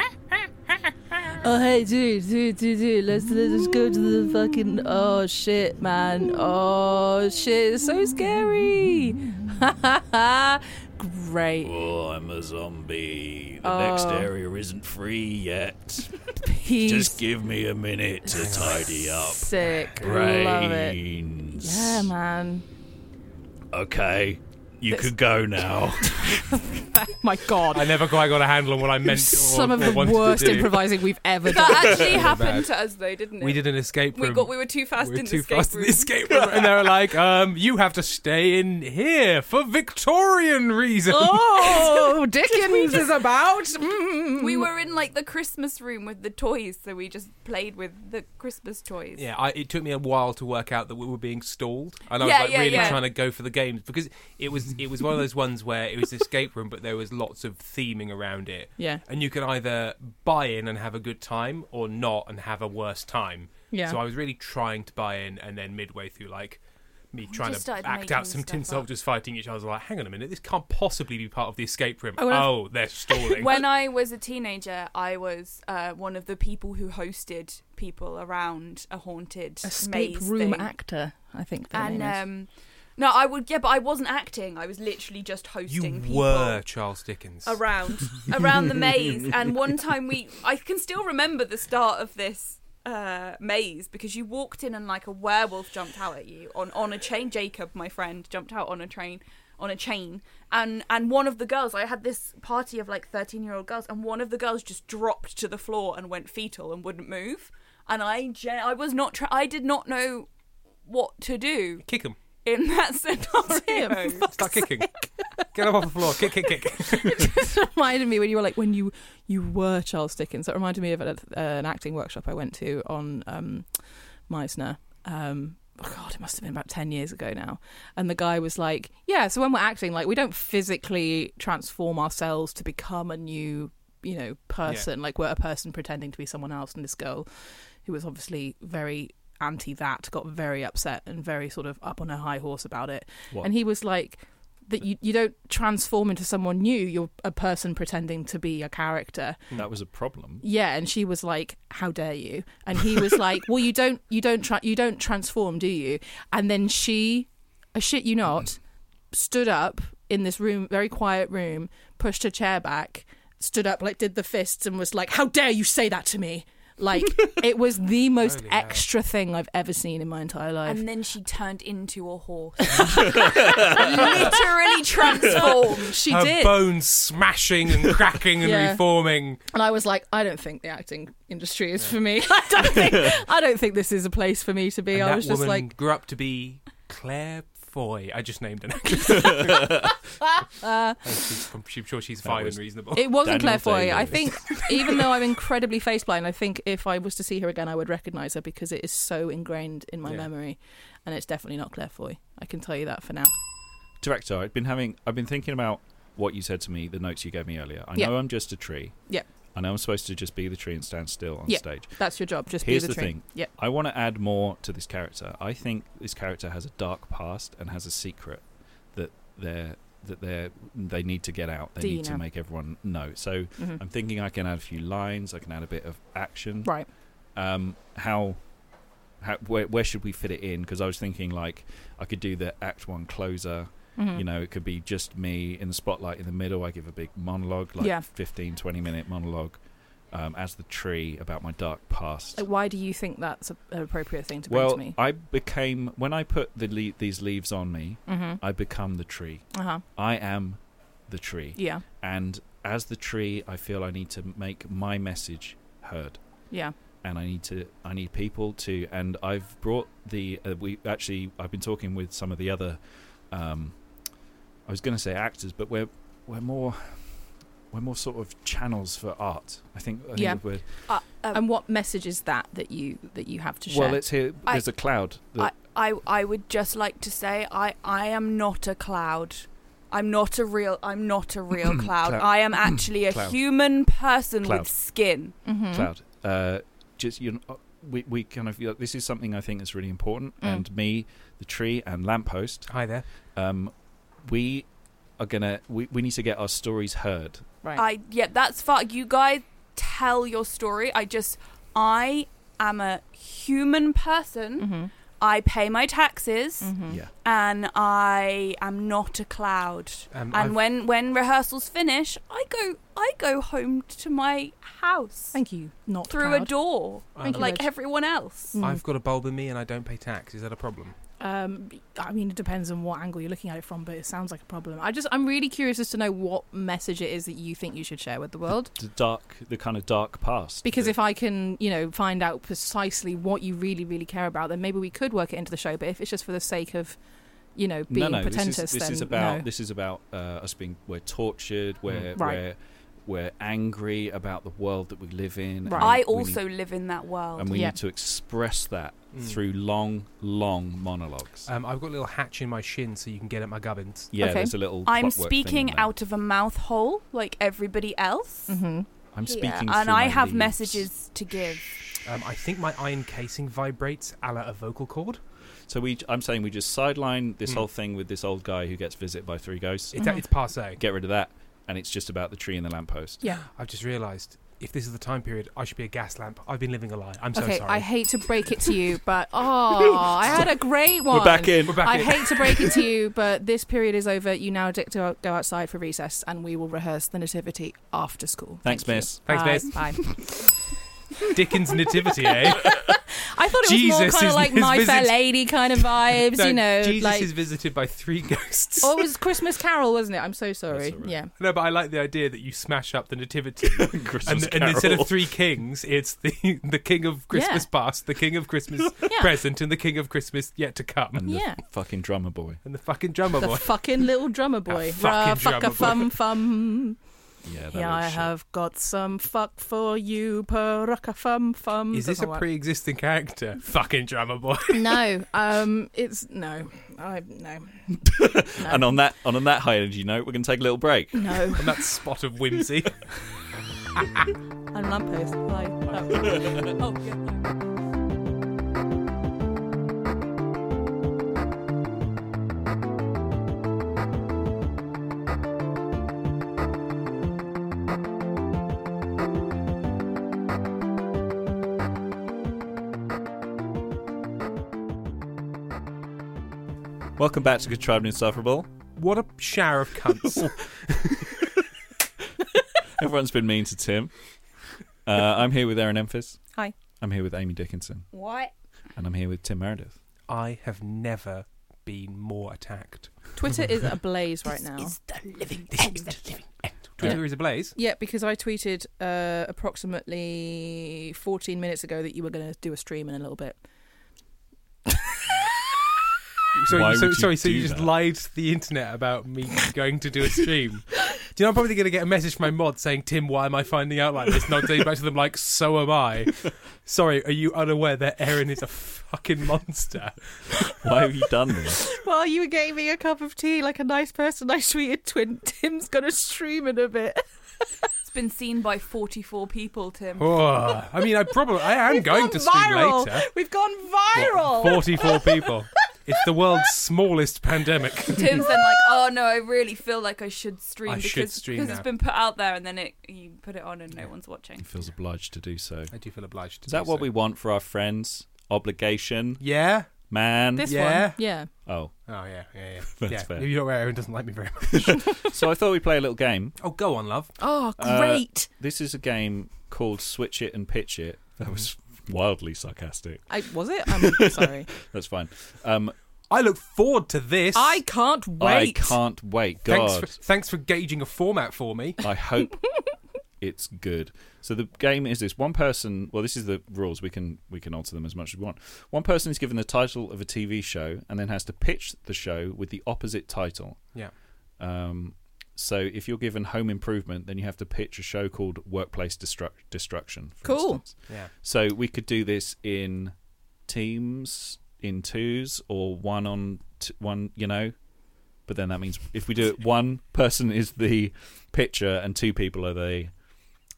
Oh, hey, dude, let's go to the fucking, oh shit, man, oh shit, it's so scary. Great. Oh, I'm a zombie. The next area isn't free yet. He's Just give me a minute to tidy up. sick. Love it. Brains. Yeah, man. Okay, you could go now. My God. I never quite got a handle on what I meant. Some of or the wanted worst to do. improvising we've ever done. That actually Bad. happened to us, though, didn't it? We did an escape room. We were too fast We were in too the escape fast in room. the escape room, and they were like, "You have to stay in here for Victorian reasons." Oh, Dickens is about. We were in like the Christmas room with the toys, so we just played with the Christmas toys. Yeah, it took me a while to work out that we were being stalled, and I was Yeah, like yeah, really yeah. trying to go for the games because it was one of those ones where it was an escape room, but there was lots of theming around it, Yeah. and you can either buy in and have a good time or not and have a worse time. Yeah. So I was really trying to buy in, and then midway through, like me trying just to started act out making some tin stuff up. soldiers fighting each other, I was like, hang on a minute, this can't possibly be part of the escape room. Oh, well, Oh, they're stalling. When I was a teenager, I was one of the people who hosted people around a haunted Escape maze room thing. actor, I think their name is. And no, I would. Yeah, but I wasn't acting. I was literally just hosting you people were Charles Dickens. around the maze. And one time I can still remember the start of this maze because you walked in and like a werewolf jumped out at you on a chain. Jacob, my friend, jumped out on a chain, and one of the girls, I had this party of like 13-year-old girls, and one of the girls just dropped to the floor and went fetal and wouldn't move, and I was not I did not know what to do Kick him. in that scenario. Start kicking. Get up off the floor. Kick. It just reminded me when you were like, when you were Charles Dickens. That reminded me of an acting workshop I went to on Meisner. God, it must have been about 10 years ago now. And the guy was like, yeah, so when we're acting, like, we don't physically transform ourselves to become a new, person. Like, we're a person pretending to be someone else. And this girl, who was obviously very anti that, got very upset and very sort of up on her high horse about it. What? And he was like, that you don't transform into someone new, you're a person pretending to be a character. That was a problem. Yeah, and she was like, how dare you? And he was like, well, you don't transform, do you? And then she, I shit you not, stood up in this room, very quiet room, pushed her chair back, stood up, like did the fists and was like, how dare you say that to me? Like, it was the most Holy hell. extra thing I've ever seen in my entire life. And then she turned into a horse. Literally transformed. She Her did. bones smashing and cracking and Yeah. reforming. And I was like, I don't think the acting industry is for me. I don't think this is a place for me to be. And I that was just woman like, grew up to be Claire Foy. I just named an actress. I'm sure she's fine was- and reasonable. it wasn't Daniel Claire Foy. Day-Lewis. I think, even though I'm incredibly face blind, I think if I was to see her again, I would recognise her because it is so ingrained in my Yeah. memory. And it's definitely not Claire Foy. I can tell you that for now. Director, I've been thinking about what you said to me, the notes you gave me earlier. I Yeah. know I'm just a tree. Yeah. I know I'm supposed to just be the tree and stand still on Yeah. stage. That's your job. Just Here's be the the tree. thing. Yep. I want to add more to this character. I think this character has a dark past and has a secret that they need to get out. They Do you need to know? make everyone know. So Mhm. I'm thinking I can add a few lines. I can add a bit of action. Right. Where should we fit it in? Because I was thinking like I could do the Act 1 closer. Mhm. You know, it could be just me in the spotlight in the middle. I give a big monologue, like Yeah. 15, 20-minute monologue as the tree about my dark past. Like, why do you think that's an appropriate thing to bring to me? I became, when I put these leaves on me, Mm-hmm. I become the tree. Uh-huh. I am the tree. Yeah. And as the tree, I feel I need to make my message heard. Yeah. And I need people to, and I've brought I've been talking with some of the other, I was going to say actors, but we're more sort of channels for art. I think Yeah. we're, And what message is that you have to share? well, it's here. There's a cloud. That, I would just like to say I am not a cloud. I'm not a real cloud. Cloud. I am actually a Cloud. human person Cloud. with skin. Mhm. cloud. Just we kind of this is something I think is really important. And me, the tree, and lamppost. Hi there. We need to get our stories heard. Right. That's fine. You guys tell your story. I am a human person. Mm-hmm. I pay my taxes, Yeah. and I am not a cloud. And when rehearsals finish, I go home to my house Thank you. Not through a proud. door, Thank you, like Reg. everyone else. I've got a bulb in me and I don't pay tax. Is that a problem? I mean, it depends on what angle you're looking at it from, but it sounds like a problem. I'm really curious as to know what message it is that you think you should share with the world. The kind of dark past. Because if I can, find out precisely what you really, really care about, then maybe we could work it into the show. But if it's just for the sake of, being pretentious, this then is about no. this is about us we're tortured, Right. we're angry about the world that we live in. Right. and I we also need, live in that world. and we Yeah. need to express that through long monologues. I've got a little hatch in my shin so you can get at my gubbins. Yeah, Okay. there's a little. I'm clockwork thing speaking in there. out of a mouth hole like everybody else. Mm-hmm. I'm speaking, Yeah, through and I my have leaves. messages to give. I think my iron casing vibrates a la a vocal cord. So I'm saying we just sideline this whole thing with this old guy who gets visited by 3 ghosts. It's passé. Get rid of that, and it's just about the tree and the lamppost. Yeah. I've just realised, if this is the time period, I should be a gas lamp. I've been living a lie. I'm so Okay, sorry. I hate to break it to you, but I had a great one. We're back in. I hate to break it to you, but this period is over. You now get to go outside for recess, and we will rehearse the Nativity after school. Thanks, Thank you. miss. Thanks, Bye. miss. Bye. Dickens' nativity, eh? I thought it was Jesus more kind is- of like is My Fair visit- Lady kind of vibes, No, Jesus like. is visited by 3 ghosts. Oh, it was Christmas Carol, wasn't it? I'm so sorry. That's all right. Yeah. No, but I like the idea that you smash up the nativity, Christmas and instead Carol. of 3 kings, it's the king of Christmas Yeah. past, the king of Christmas Yeah. present, and the king of Christmas yet to come, And Yeah. the fucking drummer boy. and the fucking drummer The boy. fucking little drummer boy. fucking drummer boy. Fucka fum. Yeah, that Yeah, I was shit. have got some fuck for you, perrucka fum fum. Is this a Doesn't work. pre-existing character? Fucking drummer boy. No, it's no. No. And on that high energy note, we're going to take a little break. No. On that spot of whimsy. And lamppost. Bye. Oh, yeah. No. Welcome back to Contrived and Insufferable. What a shower of cunts. Everyone's been mean to Tim. I'm here with Erin Emphis. Hi. I'm here with Amy Dickinson. What? And I'm here with Tim Meredith. I have never been more attacked. Twitter is ablaze right now. Twitter is ablaze. Yeah, because I tweeted approximately 14 minutes ago that you were going to do a stream in a little bit. Why would you So do you just that? lied to the internet about me going to do a stream. Do you know I'm probably going to get a message from my mod saying, Tim, why am I finding out like this? And I'll say back to them like, so am I. Sorry, are you unaware that Erin is a fucking monster? Why have you done this? While you were getting me a cup of tea like a nice person, I tweeted, Tim's going to stream in a bit. It's been seen by 44 people, Tim. Oh, I mean, I am going to stream viral. later. We've gone viral. 44 people. It's the world's smallest pandemic. Tim's then like, oh no, I really feel like I should stream I because should stream because now. it's been put out there, and then you put it on and no one's watching. He feels obliged to do so. I do feel obliged to Is that do what so. we want for our friends? Obligation? Yeah? Man? This Yeah. one. Yeah. Oh. Oh, yeah. That's Yeah. fair. You're aware Erin doesn't like me very much. So I thought we'd play a little game. Oh, go on, love. Oh, great. This is a game called Switch It and Pitch It. That was wildly sarcastic. Was it? I'm sorry. That's fine. I look forward to this. I can't wait. I can't wait. God. Thanks for gauging a format for me. I hope it's good. So the game is this: one person. Well, this is the rules. We can alter them as much as we want. One person is given the title of a TV show and then has to pitch the show with the opposite title. Yeah. So if you're given Home Improvement, then you have to pitch a show called Workplace Destruction. For Cool. instance. Yeah. So we could do this in teams, in twos, or one on one. But then that means if we do it, one person is the pitcher and 2 people are the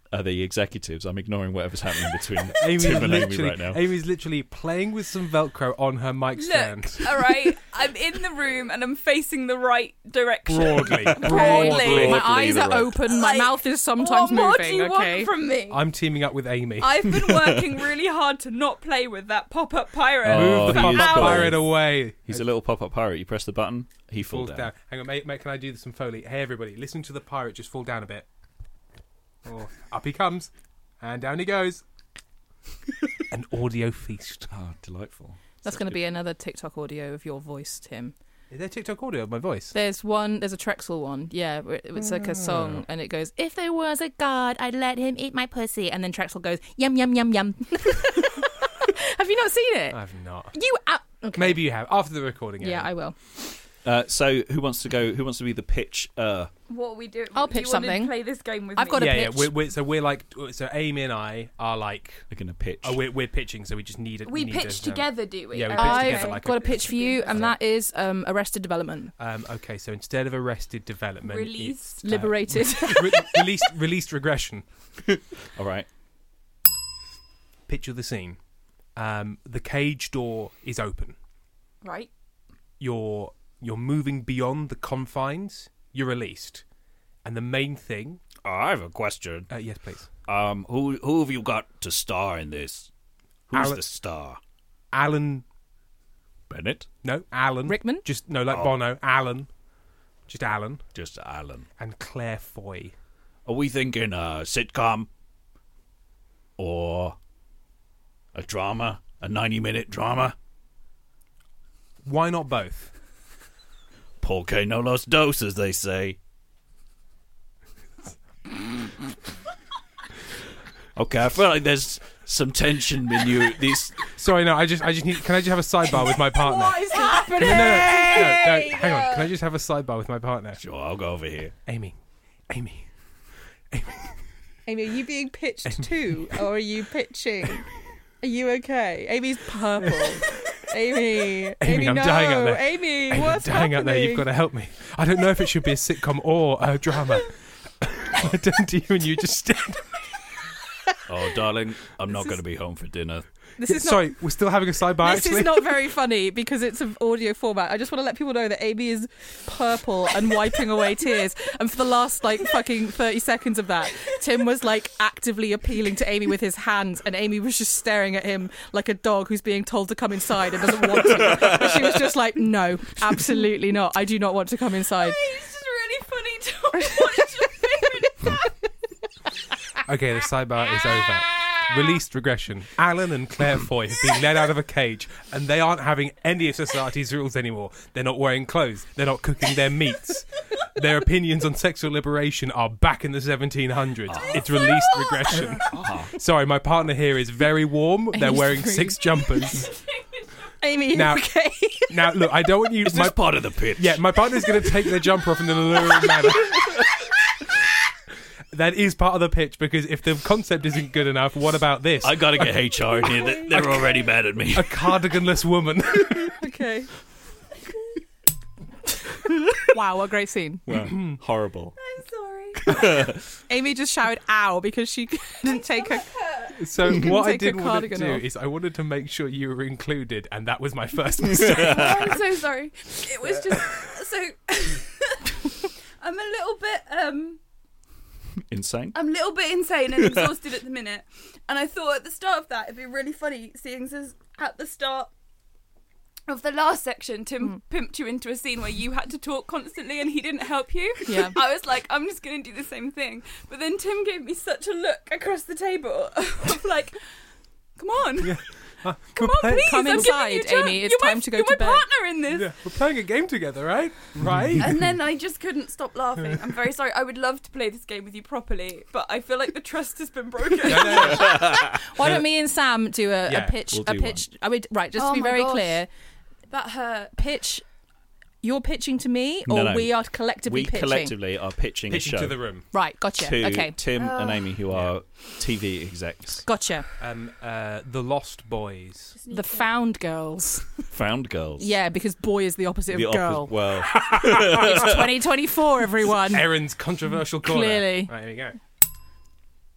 are the executives. I'm ignoring whatever's happening between Amy's Tim and Amy literally, right now. Amy's literally playing with some Velcro on her mic stand. Look, all right, I'm in the room and I'm facing the right direction. Broadly. Broadly. My eyes are right. open. My Like, mouth is sometimes what more moving. do you Okay. want from me? I'm teaming up with Amy. I've been working really hard to not play with that pop-up pirate. Oh, Move the he for is pop-up cool. hours. pirate away. He's a little pop-up pirate. You press the button, he falls Falls down. down. Hang on, mate, can I do some Foley? Hey, everybody, listen to the pirate just fall down a bit. Oh, up he comes. And down he goes. An audio feast. Oh, delightful. That's going to be another TikTok audio of your voice, Tim. Is there TikTok audio of my voice? There's a Trexel one, yeah, where it's like a song, and it goes, "If there was a god, I'd let him eat my pussy," and then Trexel goes, "Yum yum yum yum." Have you not seen it? I've not. Okay. Maybe you have. After the recording. Yeah, Amy. I will. So who wants to go? Who wants to be the pitch? What are we doing? I'll Do you pitch want to something. play this game with I've me? got a Yeah, pitch. so Amy and I are like, We're going to pitch. we're pitching, so we just need it. We pitch together, do we? Yeah, we pitch I've together like got a- a pitch for you, and that is Arrested Development. Okay, so instead of Arrested Development, Released. it's, Liberated. released regression. All right. Picture the scene. The cage door is open. Right. You're moving beyond the confines. You're released, and the main thing. I have a question. Yes, please. Who have you got to star in this? Who's Alan- the star? Alan. Bennett? No, Alan. Rickman? Just no, like Bono. Alan. Just Alan Just Alan. and Claire Foy. Are we thinking a sitcom? Or a drama? A 90-minute drama? Why not both? Porque no los dos, as they say. Okay, I feel like there's some tension in you. These Sorry, no. I just need. Can I just have a sidebar with my partner? What is happening? No, hang on. Can I just have a sidebar with my partner? Sure, I'll go over here. Amy. Amy, are you being pitched too, or are you pitching? Are you okay? Amy's purple. Amy, I'm no. dying out there. Amy, Amy, what's I'm dying out there. You've got happening? to help me. I don't know if it should be a sitcom or a drama. I turned to you and you just stared. Oh, darling, I'm not going to be home for dinner. This is not. Sorry, we're still having a sidebar. This Actually, is not very funny because it's an audio format. I just want to let people know that Amy is purple and wiping away tears. And for the last fucking 30 seconds of that, Tim was actively appealing to Amy with his hands, and Amy was just staring at him like a dog who's being told to come inside and doesn't want to. And she was just like, "No, absolutely not. I do not want to come inside." It's just really funny to watch your favourite okay, the sidebar is over. Released regression. Alan and Claire Foy have been let out of a cage, and they aren't having any of society's rules anymore. They're not wearing clothes. They're not cooking their meats. Their opinions on sexual liberation are back in the 1700s. It's released regression. Sorry, my partner here is very warm. They're Amy's wearing free. 6 jumpers. Amy, Now- okay? Now, look, I don't want you... Is this part of the pitch? Yeah, my partner's going to take their jumper off in an alluring manner. That is part of the pitch, because if the concept isn't good enough, what about this? I got to get HR in here. They're already mad at me. A cardiganless woman. Okay. Wow, what a great scene. Well, horrible. I'm sorry. Amy just shouted "ow" because she couldn't take her. So what I take her didn't want to cardigan do off. is I wanted to make sure you were included, and that was my first mistake. I'm so sorry. It was just so. I'm a little bit Insane? I'm a little bit insane and exhausted at the minute, and I thought at the start of that it'd be really funny, seeing as at the start of the last section Tim pimped you into a scene where you had to talk constantly and he didn't help you. Yeah. I was like, I'm just going to do the same thing, but then Tim gave me such a look across the table of like, come on. Yeah. Come on, please. Come I'm giving inside, you a chance. Amy. It's You're time to go you're to bed. my partner in this. Yeah, we're playing a game together, right? Right? And then I just couldn't stop laughing. I'm very sorry. I would love to play this game with you properly, but I feel like the trust has been broken. Why don't me and Sam do a Yeah, pitch? we'll A do pitch. I mean, right. Just Oh to be my very gosh. clear, That hurt. pitch. You're pitching to me, or No. we are collectively We pitching. collectively are pitching a Pitching show to the room. Right. Gotcha. to Okay. Tim and Amy, who are TV execs. Gotcha. The Lost Boys. The Found Girls. Found girls. Yeah, because boy is the opposite The of girl. Well, It's 2024, everyone. Erin's controversial corner. Clearly. Right, here we go.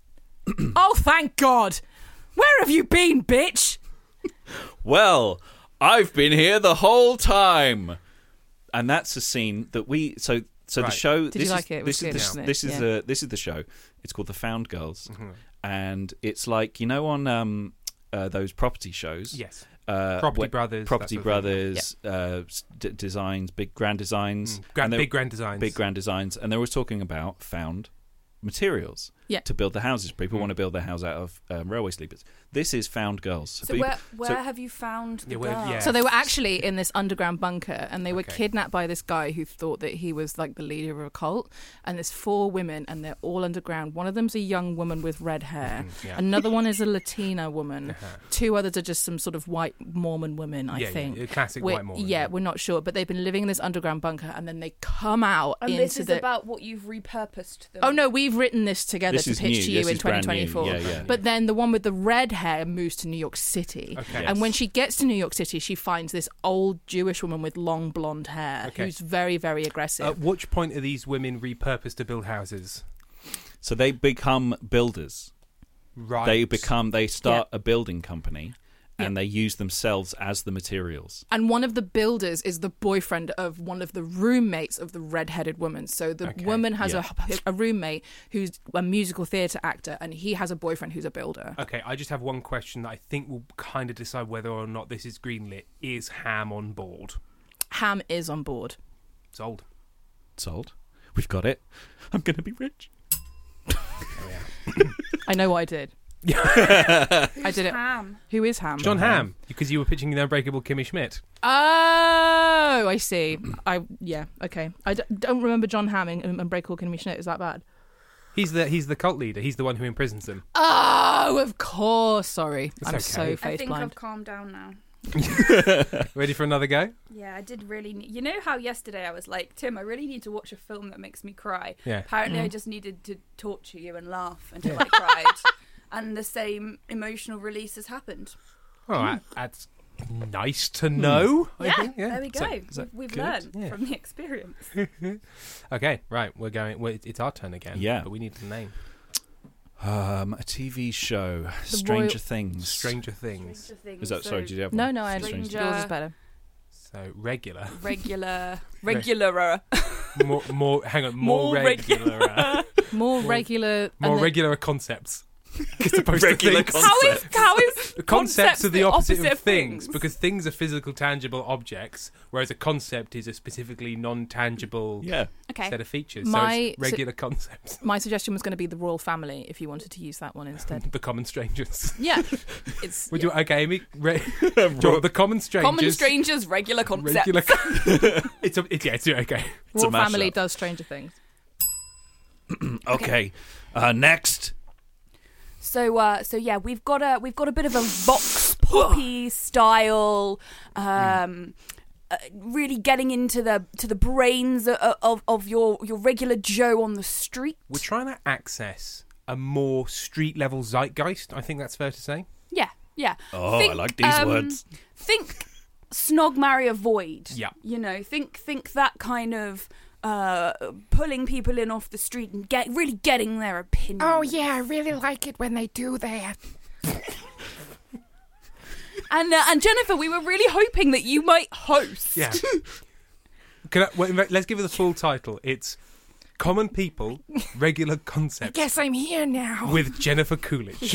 Oh, thank God! Where have you been, bitch? Well, I've been here the whole time. And that's a scene that we... So the Right. show... Did you like it? It was good, wasn't it? This is Yeah. the show. It's called The Found Girls. And it's like, you know, on those property shows... Yes. Property where- Brothers. Property that sort of thing. Brothers, designs, big grand designs. And Big grand designs. Big grand designs. And they were talking about found materials to build the houses. People want to build their house out of railway sleepers. This is Found Girls. So where have you found the girls? yeah. So they were actually in this underground bunker, and they were Okay. kidnapped by this guy who thought that he was like the leader of a cult. And there's 4 women, and they're all underground. One of them's a young woman with red hair. Yeah. Another one is a Latina woman. 2 others are just some sort of white Mormon women, I think. Yeah, classic We're- white Mormon. Yeah, we're not sure, but they've been living in this underground bunker, and then they come out And into this is the. about what you've repurposed them. Oh no, we've written this together This to is pitch new. to you This in is brand new. 2024. Yeah. But then the one with the red hair moves to New York City. Okay. And when she gets to New York City, she finds this old Jewish woman with long blonde hair Okay. who's very, very aggressive. At which point are these women repurposed to build houses? So they become builders. Right. They start a building company, and they use themselves as the materials. And one of the builders is the boyfriend of one of the roommates of the red-headed woman. So the woman has a roommate who's a musical theatre actor, and he has a boyfriend who's a builder. Okay, I just have one question that I think will kind of decide whether or not this is greenlit. Is Ham on board? Ham is on board. Sold. Sold. We've got it. I'm going to be rich. I know what I did. I did it. Ham. Who is Ham? John Hamm, because you were pitching the Unbreakable Kimmy Schmidt. Oh, I see. Okay. I don't remember John Hamm in Unbreakable Kimmy Schmidt. Is that bad? He's the cult leader. He's the one who imprisons them. Oh, of course. Sorry. It's I'm okay. so I face think blind. I've calmed down now. Ready for another go? Yeah, I did really need... You know how yesterday I was like, Tim, I really need to watch a film that makes me cry. Yeah. Apparently I just needed to torture you and laugh until I cried. And the same emotional release has happened. Oh, that's nice to know. I Yeah, think. there we go. Is that We've good? learned from the experience. Okay, right. We're going. It's our turn again. Yeah. But we need the name. A TV show. Stranger Things. Stranger Things. Stranger Things. Is that, So sorry, did you have No, one? no, I Stranger- understand. Yours is better. So regular. Regular. More. Hang on. More regular. More regular. More and then- regular concepts. As opposed Regular to things. How is Concepts are the opposite of things? things because things are physical, tangible objects, whereas a concept is a specifically non-tangible Yeah. Okay. set of features. My- so it's regular concepts. My suggestion was going to be the Royal Family if you wanted to use that one instead. The common strangers. Yeah. It's Would you? Okay, Amy. Do you want the common strangers. Common strangers, regular concepts. Regular. it's okay. It's a Royal Family mashup. does Stranger Things. Okay. Next. So yeah, we've got a bit of a vox poppy style, really getting into the brains of your regular Joe on the street. We're trying to access a more street level zeitgeist. I think that's fair to say. Yeah. Oh, I like these words. Think Snog, Marry, Avoid. Yeah. You know, think that kind of pulling people in off the street and really getting their opinion. Oh, yeah, I really like it when they do that. And Jennifer, we were really hoping that you might host. Yeah. Let's give it the full title. It's Common People, Regular Concepts. Guess I'm here now. With Jennifer Coolidge.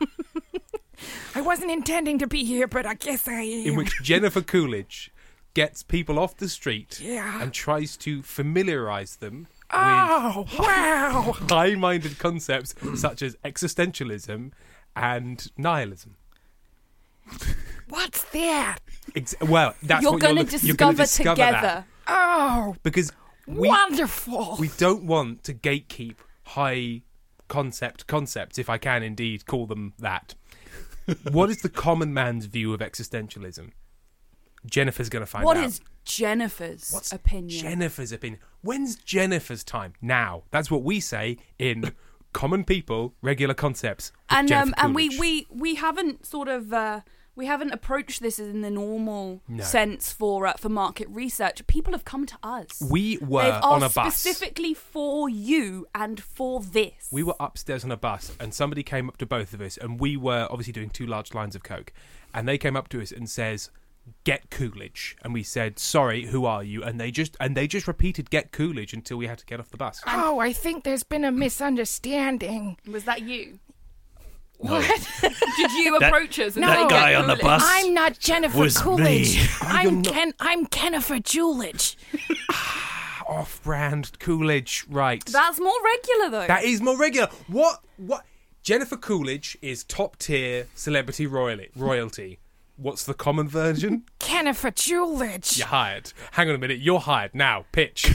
I wasn't intending to be here, but I guess I am. In which Jennifer Coolidge gets people off the street Yeah. and tries to familiarise them Oh, wow. with high-minded concepts such as existentialism and nihilism. What's that? Well, that's You're what going to you're gonna discover that. together. Oh, Because we wonderful. don't want to gatekeep high concepts, if I can indeed call them that. What is the common man's view of existentialism? Jennifer's going to find out. What is Jennifer's opinion? Jennifer's opinion? When's Jennifer's time? Now. That's what we say in Common People, Regular Concepts. With and Jennifer and Coolidge. we haven't sort of We haven't approached this in the normal No. sense for market research. People have come to us. We were They've on a asked bus. specifically for you and for this. We were upstairs on a bus, and somebody came up to both of us, and we were obviously doing 2 large lines of Coke, and they came up to us and says, "Get Coolidge," and we said, "Sorry, who are you?" And they just repeated "Get Coolidge" until we had to get off the bus. Oh, I think there's been a misunderstanding. Was that you? No. Did you approach us? And No. say, That "Get guy on the Coolidge"? bus I'm not Jennifer was Coolidge. me. I'm Kennifer Coolidge. Off-brand Coolidge, right? That's more regular though. That is more regular. What? Jennifer Coolidge is top-tier celebrity royalty. What's the common version? Kennifer Coolidge. You're hired. Hang on a minute. You're hired. Now, pitch.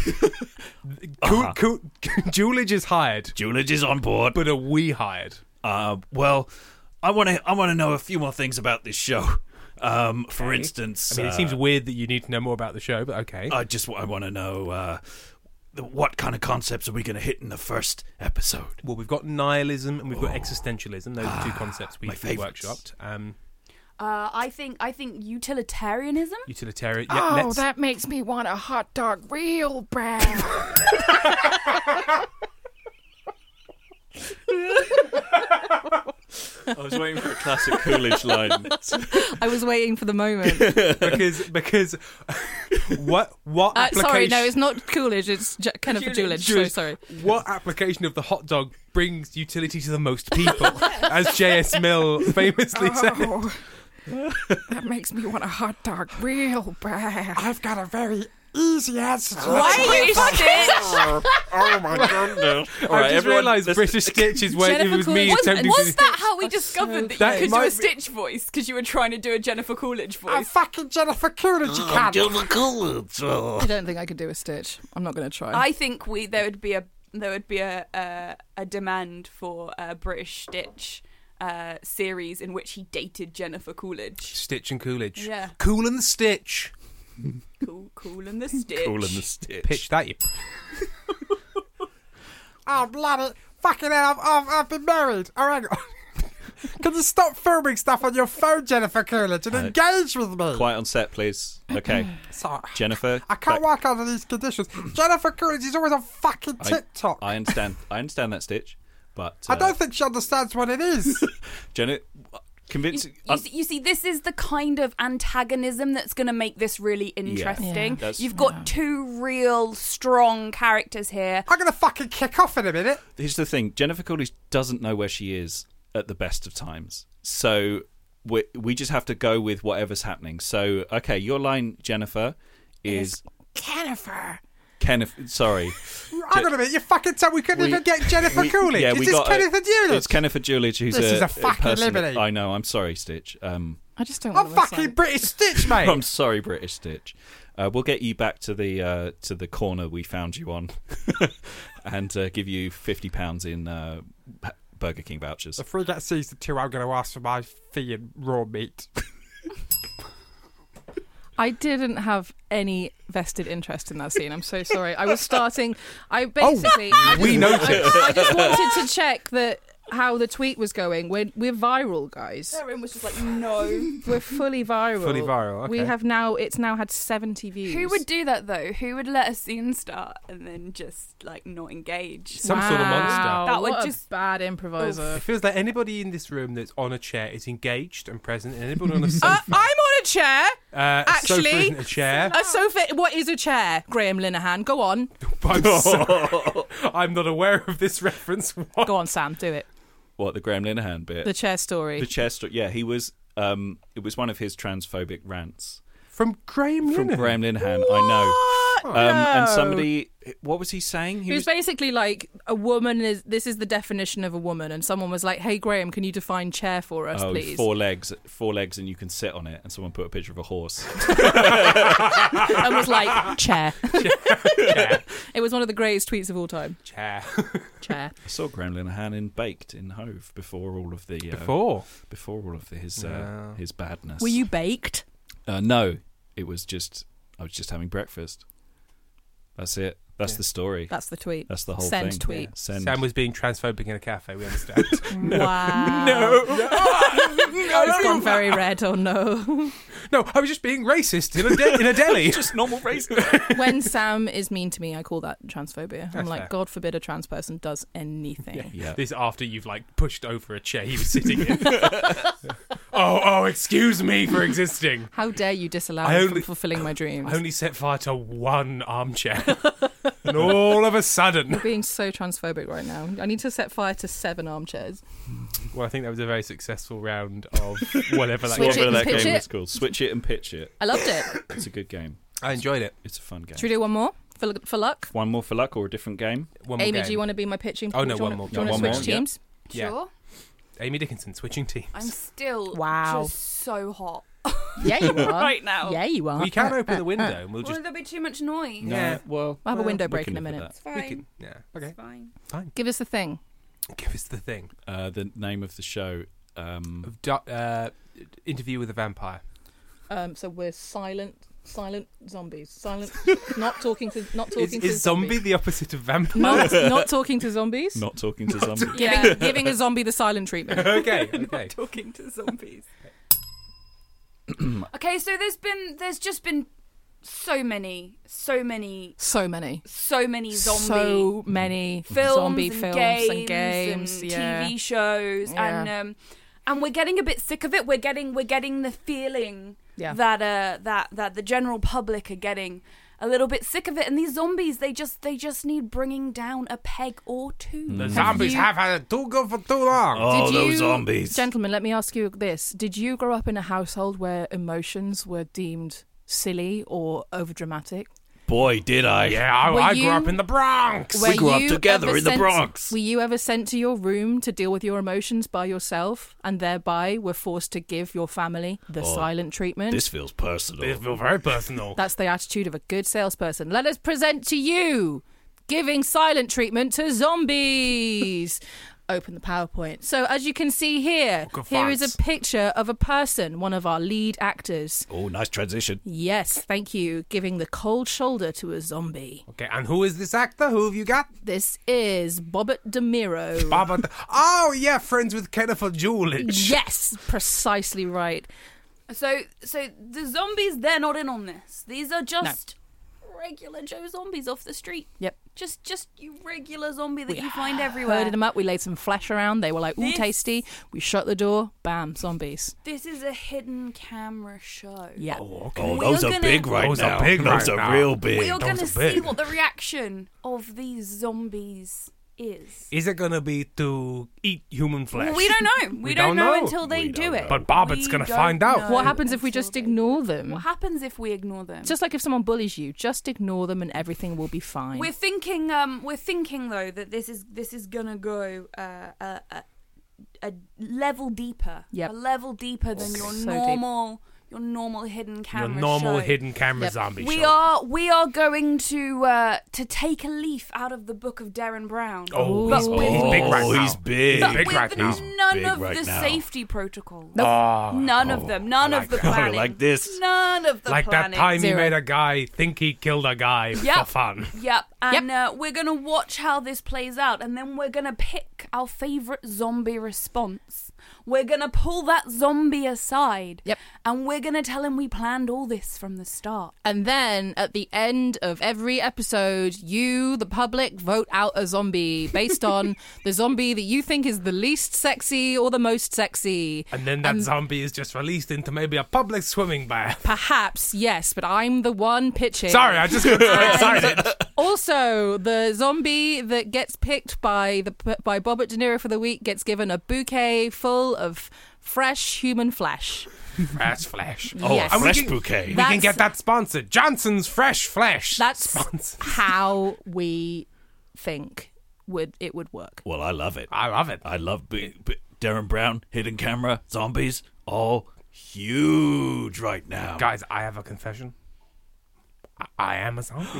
Coolidge is hired, Coolidge is on board. but are we hired? Well, I want to know a few more things about this show. For instance, I mean, it seems weird that you need to know more about the show, but okay. I want to know what kind of concepts are we going to hit in the first episode? Well, we've got nihilism and we've got existentialism. Those are 2 concepts my we favourites. workshopped. I think utilitarianism. Utilitarian. Oh, let's- that makes me want a hot dog real bad. I was waiting for a classic Coolidge line. I was waiting for the moment. because what application? Sorry, no, it's not Coolidge. It's Kennifer Coolidge. So sorry. What application of the hot dog brings utility to the most people? As J.S. Mill famously said. Oh, that makes me want a hot dog real bad. I've got a very easy answer to Why are you Stitch? Oh my goodness. I just realised British Stitch is where it Jennifer was me Coolidge- attempting Was to... that how we discovered that That you could might do a be- Stitch voice? Because you were trying to do a Jennifer Coolidge I'm voice. fucking Jennifer Coolidge, you I'm cunt. Jennifer Coolidge. I don't think I could do a Stitch. I'm not going to try. I think there would be a demand for a British Stitch series in which he dated Jennifer Coolidge. Stitch and Coolidge. Yeah. Cool and the Stitch. Cool and the Stitch. Cool in the Stitch. Pitch that, you... Oh, bloody fucking hell, I've been married. Oh, hang on. Can you stop filming stuff on your phone, Jennifer Coolidge, and engage with me? Quiet on set, please. Okay, Sorry. Jennifer. I can't work under these conditions. Jennifer Coolidge is always on fucking TikTok. I understand that, Stitch, but I don't think she understands what it is. Jenna, convincing. You see, this is the kind of antagonism that's going to make this really interesting. Yeah. That's- You've got 2 real strong characters here. I'm going to fucking kick off in a minute. Here's the thing: Jennifer Coolidge doesn't know where she is at the best of times, so we just have to go with whatever's happening. So, okay, your line, Jennifer, is Kennifer. Kenneth. Sorry, Hang on a minute, you fucking tell we couldn't even get Jennifer Coolidge. Yeah, is we this got Kenneth Coolidge? It's Kenneth Coolidge, who's This is a fucking person that- liberty. I know. I'm sorry, Stitch. I just don't I'm want to fucking British Stitch, mate. I'm sorry, British Stitch. We'll get you back to the corner we found you on, and give you £50 in Burger King vouchers. If we get season 2, I'm going to ask for my fee in raw meat. I didn't have any vested interest in that scene. I'm so sorry. I was starting. I basically. we noticed. I just wanted to check that how the tweet was going. We're viral, guys. Erin was just like, no. We're fully viral. Fully viral, We okay. have now. It's now had 70 views. Who would do that though? Who would let a scene start and then just like not engage? Some sort of monster. That would what a just- bad improviser. It feels like anybody in this room that's on a chair is engaged and present, and anybody on a sofa. I'm on a chair. A sofa actually- isn't a chair. A sofa. What is a chair? Graham Linehan. Go on. I'm sorry. I'm not aware of this reference. What? Go on, Sam. Do it. What, the Graham Linehan bit? The chair story. The chair story. Yeah, he was. It was one of his transphobic rants From Graham from Linehan. Graham Linehan. I know. What? And No. somebody, what was he saying? He was basically like, a woman is. This is the definition of a woman, and someone was like, "Hey, Graham, can you define chair for us, please?" 4 legs, and you can sit on it. And someone put a picture of a horse. And was like, "Chair." Chair. It was one of the greatest tweets of all time. Chair. Chair. I saw Graham Linehan in Baked in Hove before all of the Before. all of his No. his badness. Were you baked? No, it was just I was just having breakfast. That's it. That's Yeah. the story. That's the tweet. That's the whole Send thing. tweet. Send. Sam was being transphobic in a cafe, we understand. Wow. It's gone very red. Oh no. No, I was just being racist in a deli. Just normal racism. When Sam is mean to me, I call that transphobia. I'm That's like, fair. God forbid a trans person does anything. Yeah. This after you've like pushed over a chair he was sitting in. oh, excuse me for existing. How dare you disallow I me only- from fulfilling my dreams? I only set fire to one armchair. And all of a sudden... Being so transphobic right now. I need to set fire to 7 armchairs. Well, I think that was a very successful round of whatever that Switch Whatever it and that pitch game it. was called. Switch it and pitch it. I loved it. It's a good game. I enjoyed it. It's a fun game. Should we do one more for luck? One more for luck or a different game? One more Amy, game. do you want to be my pitching? Oh, no, do you one wanna- more. Do you want One to more, switch yeah. teams? Yeah. Sure. Amy Dickinson, switching teams. I'm still Wow. just so hot Yeah, you are. right now. Yeah, you are. We can open the window and we'll Will just... there be too much noise? Yeah. Well, I'll have a window we break can in a live with minute. It's We fine. can... Yeah. Okay. It's fine. Give us the thing. Give us the thing. The name of the show. Interview with a Vampire. So we're silent zombies. Silent, not talking to Is to zombie zombies. the opposite of vampire? Not talking to zombies. Not talking to zombies. Yeah. Giving a zombie the silent treatment. Okay. Talking to zombies. Okay, so there's just been so many So many. zombie So many films zombie and films games and games. and Yeah. TV shows Yeah. and we're getting a bit sick of it. We're getting the feeling Yeah. that the general public are getting a little bit sick of it, and these zombies they just need bringing down a peg or two. The Have zombies you- have had it too good for too long. Oh, Did those you- zombies. Gentlemen, let me ask you this. Did you grow up in a household where emotions were deemed silly or overdramatic? Boy, did I. Yeah, Were I grew you- up in the Bronx. Were grew up you together ever in the sent- Bronx. Were you ever sent to your room to deal with your emotions by yourself and thereby were forced to give your family the silent treatment? This feels personal. It feels very personal. That's the attitude of a good salesperson. Let us present to you giving silent treatment to zombies. Open the PowerPoint. So as you can see here, Good here is fonts. a picture of a person, one of our lead actors. Oh, nice transition. Yes, thank you. Giving the cold shoulder to a zombie. Okay, and who is this actor? Who have you got? This is Bobbert De Niro. Oh, yeah, friends with Jennifer Jewelage. Yes, precisely right. So the zombies, they're not in on this. These are just regular Joe zombies off the street. Yep. Just you regular zombie that you find everywhere. Herded them up. We laid some flesh around. They were like, ooh, This- tasty. We shut the door. Bam, zombies. This is a hidden camera show. Yeah. Oh, okay. Oh, We those are are gonna- big right Those now. are big Those right are now. real big. We are going to Those are see big. what the reaction of these zombies is. Is it going to be to eat human flesh? Well, we don't know. We don't know until they We do don't it. know. But Bobbitt's We gonna don't find out. know What happens if we until just they ignore do. them? What happens if we ignore them? Just like if someone bullies you, just ignore them and everything will be fine. We're thinking though that this is gonna go a level deeper. Yep. A level deeper than your So normal hidden Your camera normal show. hidden camera Yep. zombie We show. are going to take a leaf out of the book of Darren Brown. Oh, But he's, with- he's big right now. he's big. But big with right now. none Big of right the now. safety protocol. Oh, None of them. None I of the like that. planning. Like this. None of the like planning. that time Zero. he made a guy think he killed a guy Yep. for fun. Yep, and we're going to watch how this plays out, and then we're going to pick our favourite zombie response. We're going to pull that zombie aside, Yep. and we're going to tell him we planned all this from the start. And then at the end of every episode, you, the public, vote out a zombie based on the zombie that you think is the least sexy or the most sexy. And then that zombie is just released into maybe a public swimming bath. Perhaps, yes, but I'm the one pitching. Sorry, I just got so excited. Also, the zombie that gets picked by Bobbert De Niro for the week gets given a bouquet full of fresh human flesh. Fresh flesh. Oh, Yes. a And we fresh can- bouquet. We That's- can get that sponsored. Johnson's Fresh Flesh. That's Sponsor. how we think it would work. Well, I love it. I love it. I love Darren Brown, hidden camera, zombies, all huge right now. Guys, I have a confession. I am a zombie.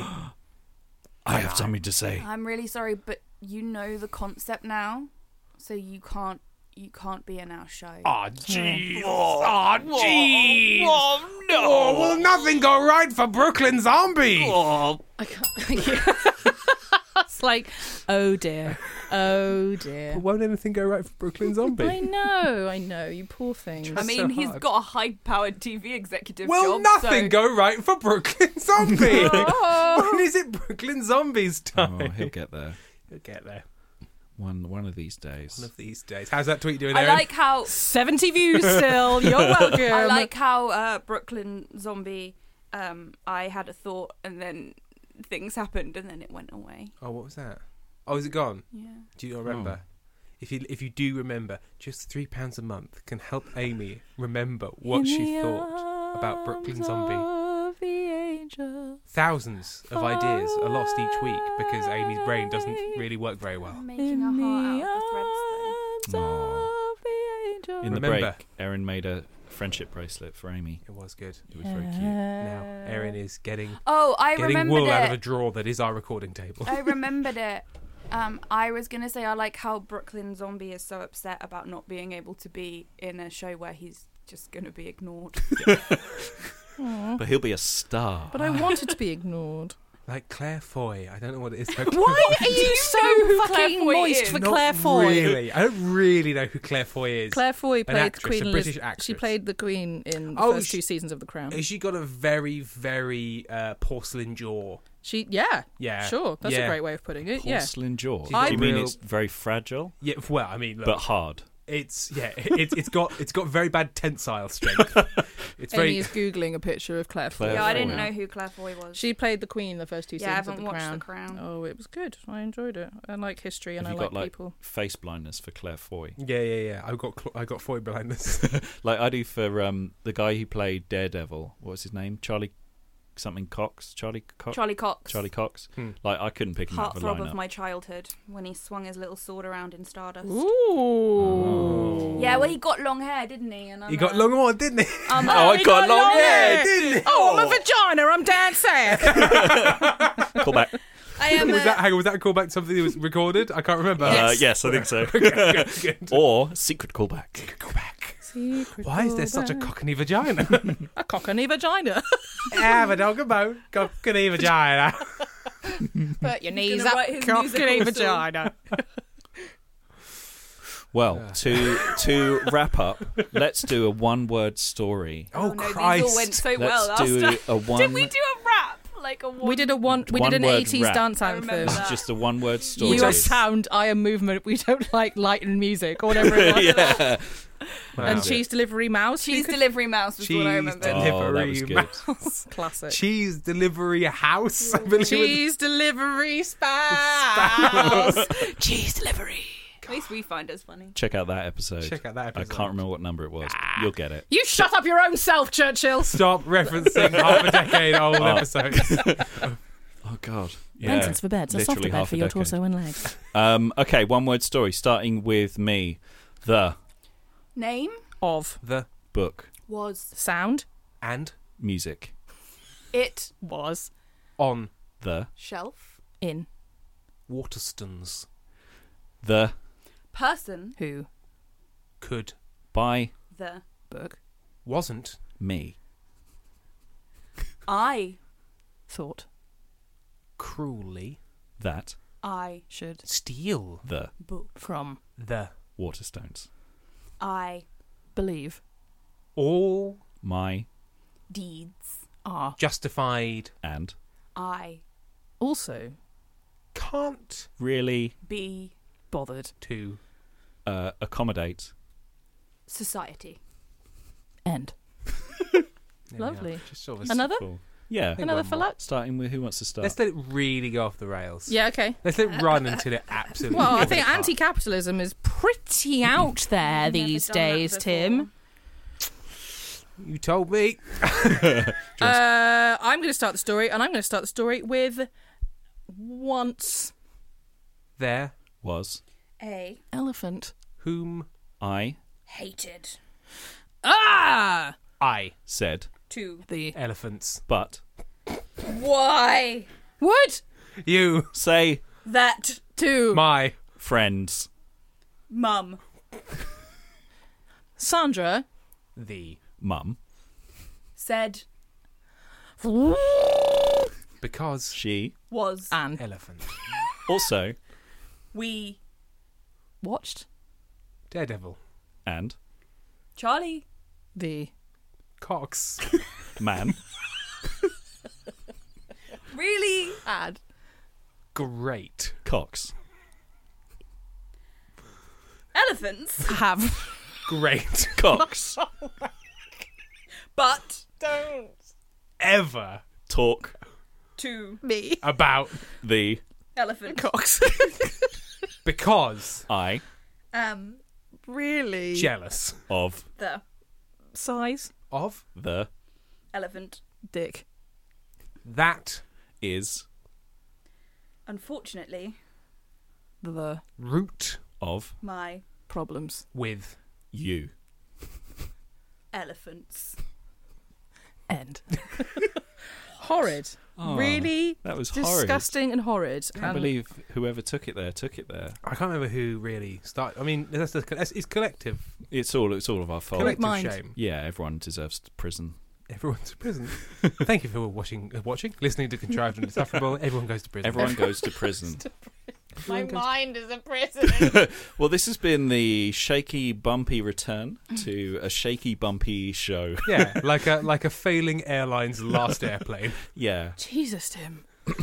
I have something to say. I'm really sorry, but you know the concept now, so you can't be in our show. Oh, jeez. Oh, jeez. Oh, no. Oh, will nothing go right for Brooklyn Zombie? Oh, It's like, oh dear. But won't anything go right for Brooklyn Zombie? I know, you poor thing. I mean, so he's hard. got a high-powered TV executive Will job. nothing so... go right for Brooklyn Zombie? Oh. When is it Brooklyn Zombies time? Oh, he'll get there. He'll get there One of these days. one of these days. How's that tweet doing, I Erin? like how 70 views still. You're welcome. I like how Brooklyn Zombie. I had a thought, and then things happened, and then it went away. Oh, what was that? Oh, is it gone? Yeah. Do you not remember? If you do remember, just £3 a month can help Amy remember what she thought about Brooklyn Zombie. Thousands of ideas are lost each week because Amy's brain doesn't really work very well. I'm making a heart out of the threads, though. Aw. In the Remember. break, Erin made a friendship bracelet for Amy. It was good. It was very cute. Now, Erin is getting Oh, I getting remembered wool it. out of a drawer that is our recording table. I remembered it. I was going to say I like how Brooklyn Zombie is so upset about not being able to be in a show where he's just going to be ignored. But he'll be a star. But I wanted to be ignored. Like Claire Foy. I don't know what it is. Why are you so Claire fucking Foy moist is? for Not Claire Foy? Really. I don't really know who Claire Foy is. Claire Foy played actress, Queen a Elizabeth. British actress. She played the Queen in the Oh, first she- 2 seasons of The Crown. Has she got a very, very porcelain jaw? Yeah, Yeah. sure. That's Yeah. a great way of putting it. Yeah. Porcelain jaw. She's Do you got mean real- it's very fragile Yeah. Well, I mean, look, but hard? it's got very bad tensile strength. It's very. Amy is googling a picture of Claire Foy. Claire Yeah, I Foy. didn't know who Claire Foy was. She played the Queen in the first 2 Yeah, I seasons of haven't The watched Crown. The Crown. Oh, it was good. I enjoyed it. I like history and Have I you like got like people. face blindness for Claire Foy? Yeah. I got Foy blindness. Like I do for the guy who played Daredevil. What was his name? Charlie Cox. Charlie Cox. Charlie Cox. Hmm. Like I couldn't pick him out of a Heartthrob lineup. of my childhood when he swung his little sword around in Stardust. Ooh. Yeah, well, he got long hair, didn't he? And He got long hair, didn't he? Oh, I got long hair. Didn't he? Oh, I'm a vagina. I'm Dan Sack. Call back. I am. Was that a callback to something that was recorded? I can't remember. Yes, I think so. Good. Or secret callback. Go back. Why is there such a cockney vagina? A cockney vagina? Have a dog about cockney vagina. Put your knees gonna up, write his cockney musical song. vagina. Well, to wrap up, let's do a one-word story. Oh, no, Christ. these all went so well Let's last do time. a one. Did we do a rap? Like a one? We did an One-word 80s rap. dance I anthem. remember that. Just a one-word story. You sound, I am movement. We don't like light and music, or whatever it was. Yeah. And Wow. cheese delivery mouse. Cheese delivery mouse was what I remember. Cheese Oh, that was good. Classic. Cheese delivery house. I believe it Cheese delivery spouse. Cheese delivery. At least we find us funny. Check out that episode. was. Check out that I episode. can't remember what number it was. You'll get it. You shut up your own self, Churchill. Stop referencing half a decade old episodes. Oh God. Maintenance for beds. A literally softer bed half for a your decade. torso and legs. Okay, one-word story. Starting with me. The Name Of The book. was sound. and Music. it Was on The shelf in Waterstones the person who could by the book wasn't me. I thought cruelly That I should steal the book from the Waterstones. I believe all My deeds are justified and I also can't really be bothered. to accommodate. society. End. There we Lovely. are. Just sort of Another? Cool. Yeah. think Another one for more. luck? Starting with who wants to start? Let's let it really go off the rails. Yeah, okay. Let's let it run until it absolutely Well, I falls think apart. anti-capitalism is pretty out there these Never done that days, before. Tim. You told me. I'm going to start the story, and I'm going to start the story with once There was A elephant. whom I hated Ah! I said, to The elephants. but why would You say that to my friends. mum Sandra the Mum. said because She was and elephant Also, We. Watched Daredevil. and Charlie. the Cox. man. Really? ad. Great. Cox. Elephants. Have Great. Cox. But. Ever Talk To. me about the Elephant. Cox. because I Really? jealous of The. Size. of the Elephant. Dick. that is Unfortunately. The root of My. problems. with you. Elephants. End. Horrid. Oh, Really that was horrid. disgusting and horrid. I can't believe whoever took it there. I can't remember who really started. I mean, it's collective It's all of our fault. Correct. collective mind. shame. Yeah, everyone deserves prison. Everyone's in prison. Thank you for watching, listening to Contrived and Insufferable. Everyone goes to prison. Everyone goes to prison. My mind is a prison. Well, this has been the shaky, bumpy return to a shaky, bumpy show. Yeah, like a failing airline's last airplane. Yeah. Jesus, Tim.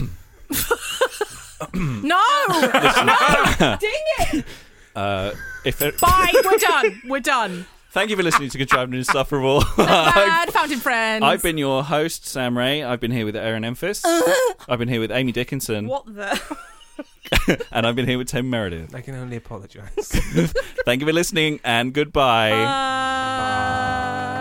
No! Ding it! Bye. We're done. We're done. Thank you for listening to Contrived and Insufferable. Bad Fountain Friends. I've been your host, Sam Ray. I've been here with Erin Emphis. I've been here with Amy Dickinson. What the? And I've been here with Tim Meredith. I can only apologise. Thank you for listening, and goodbye. Bye.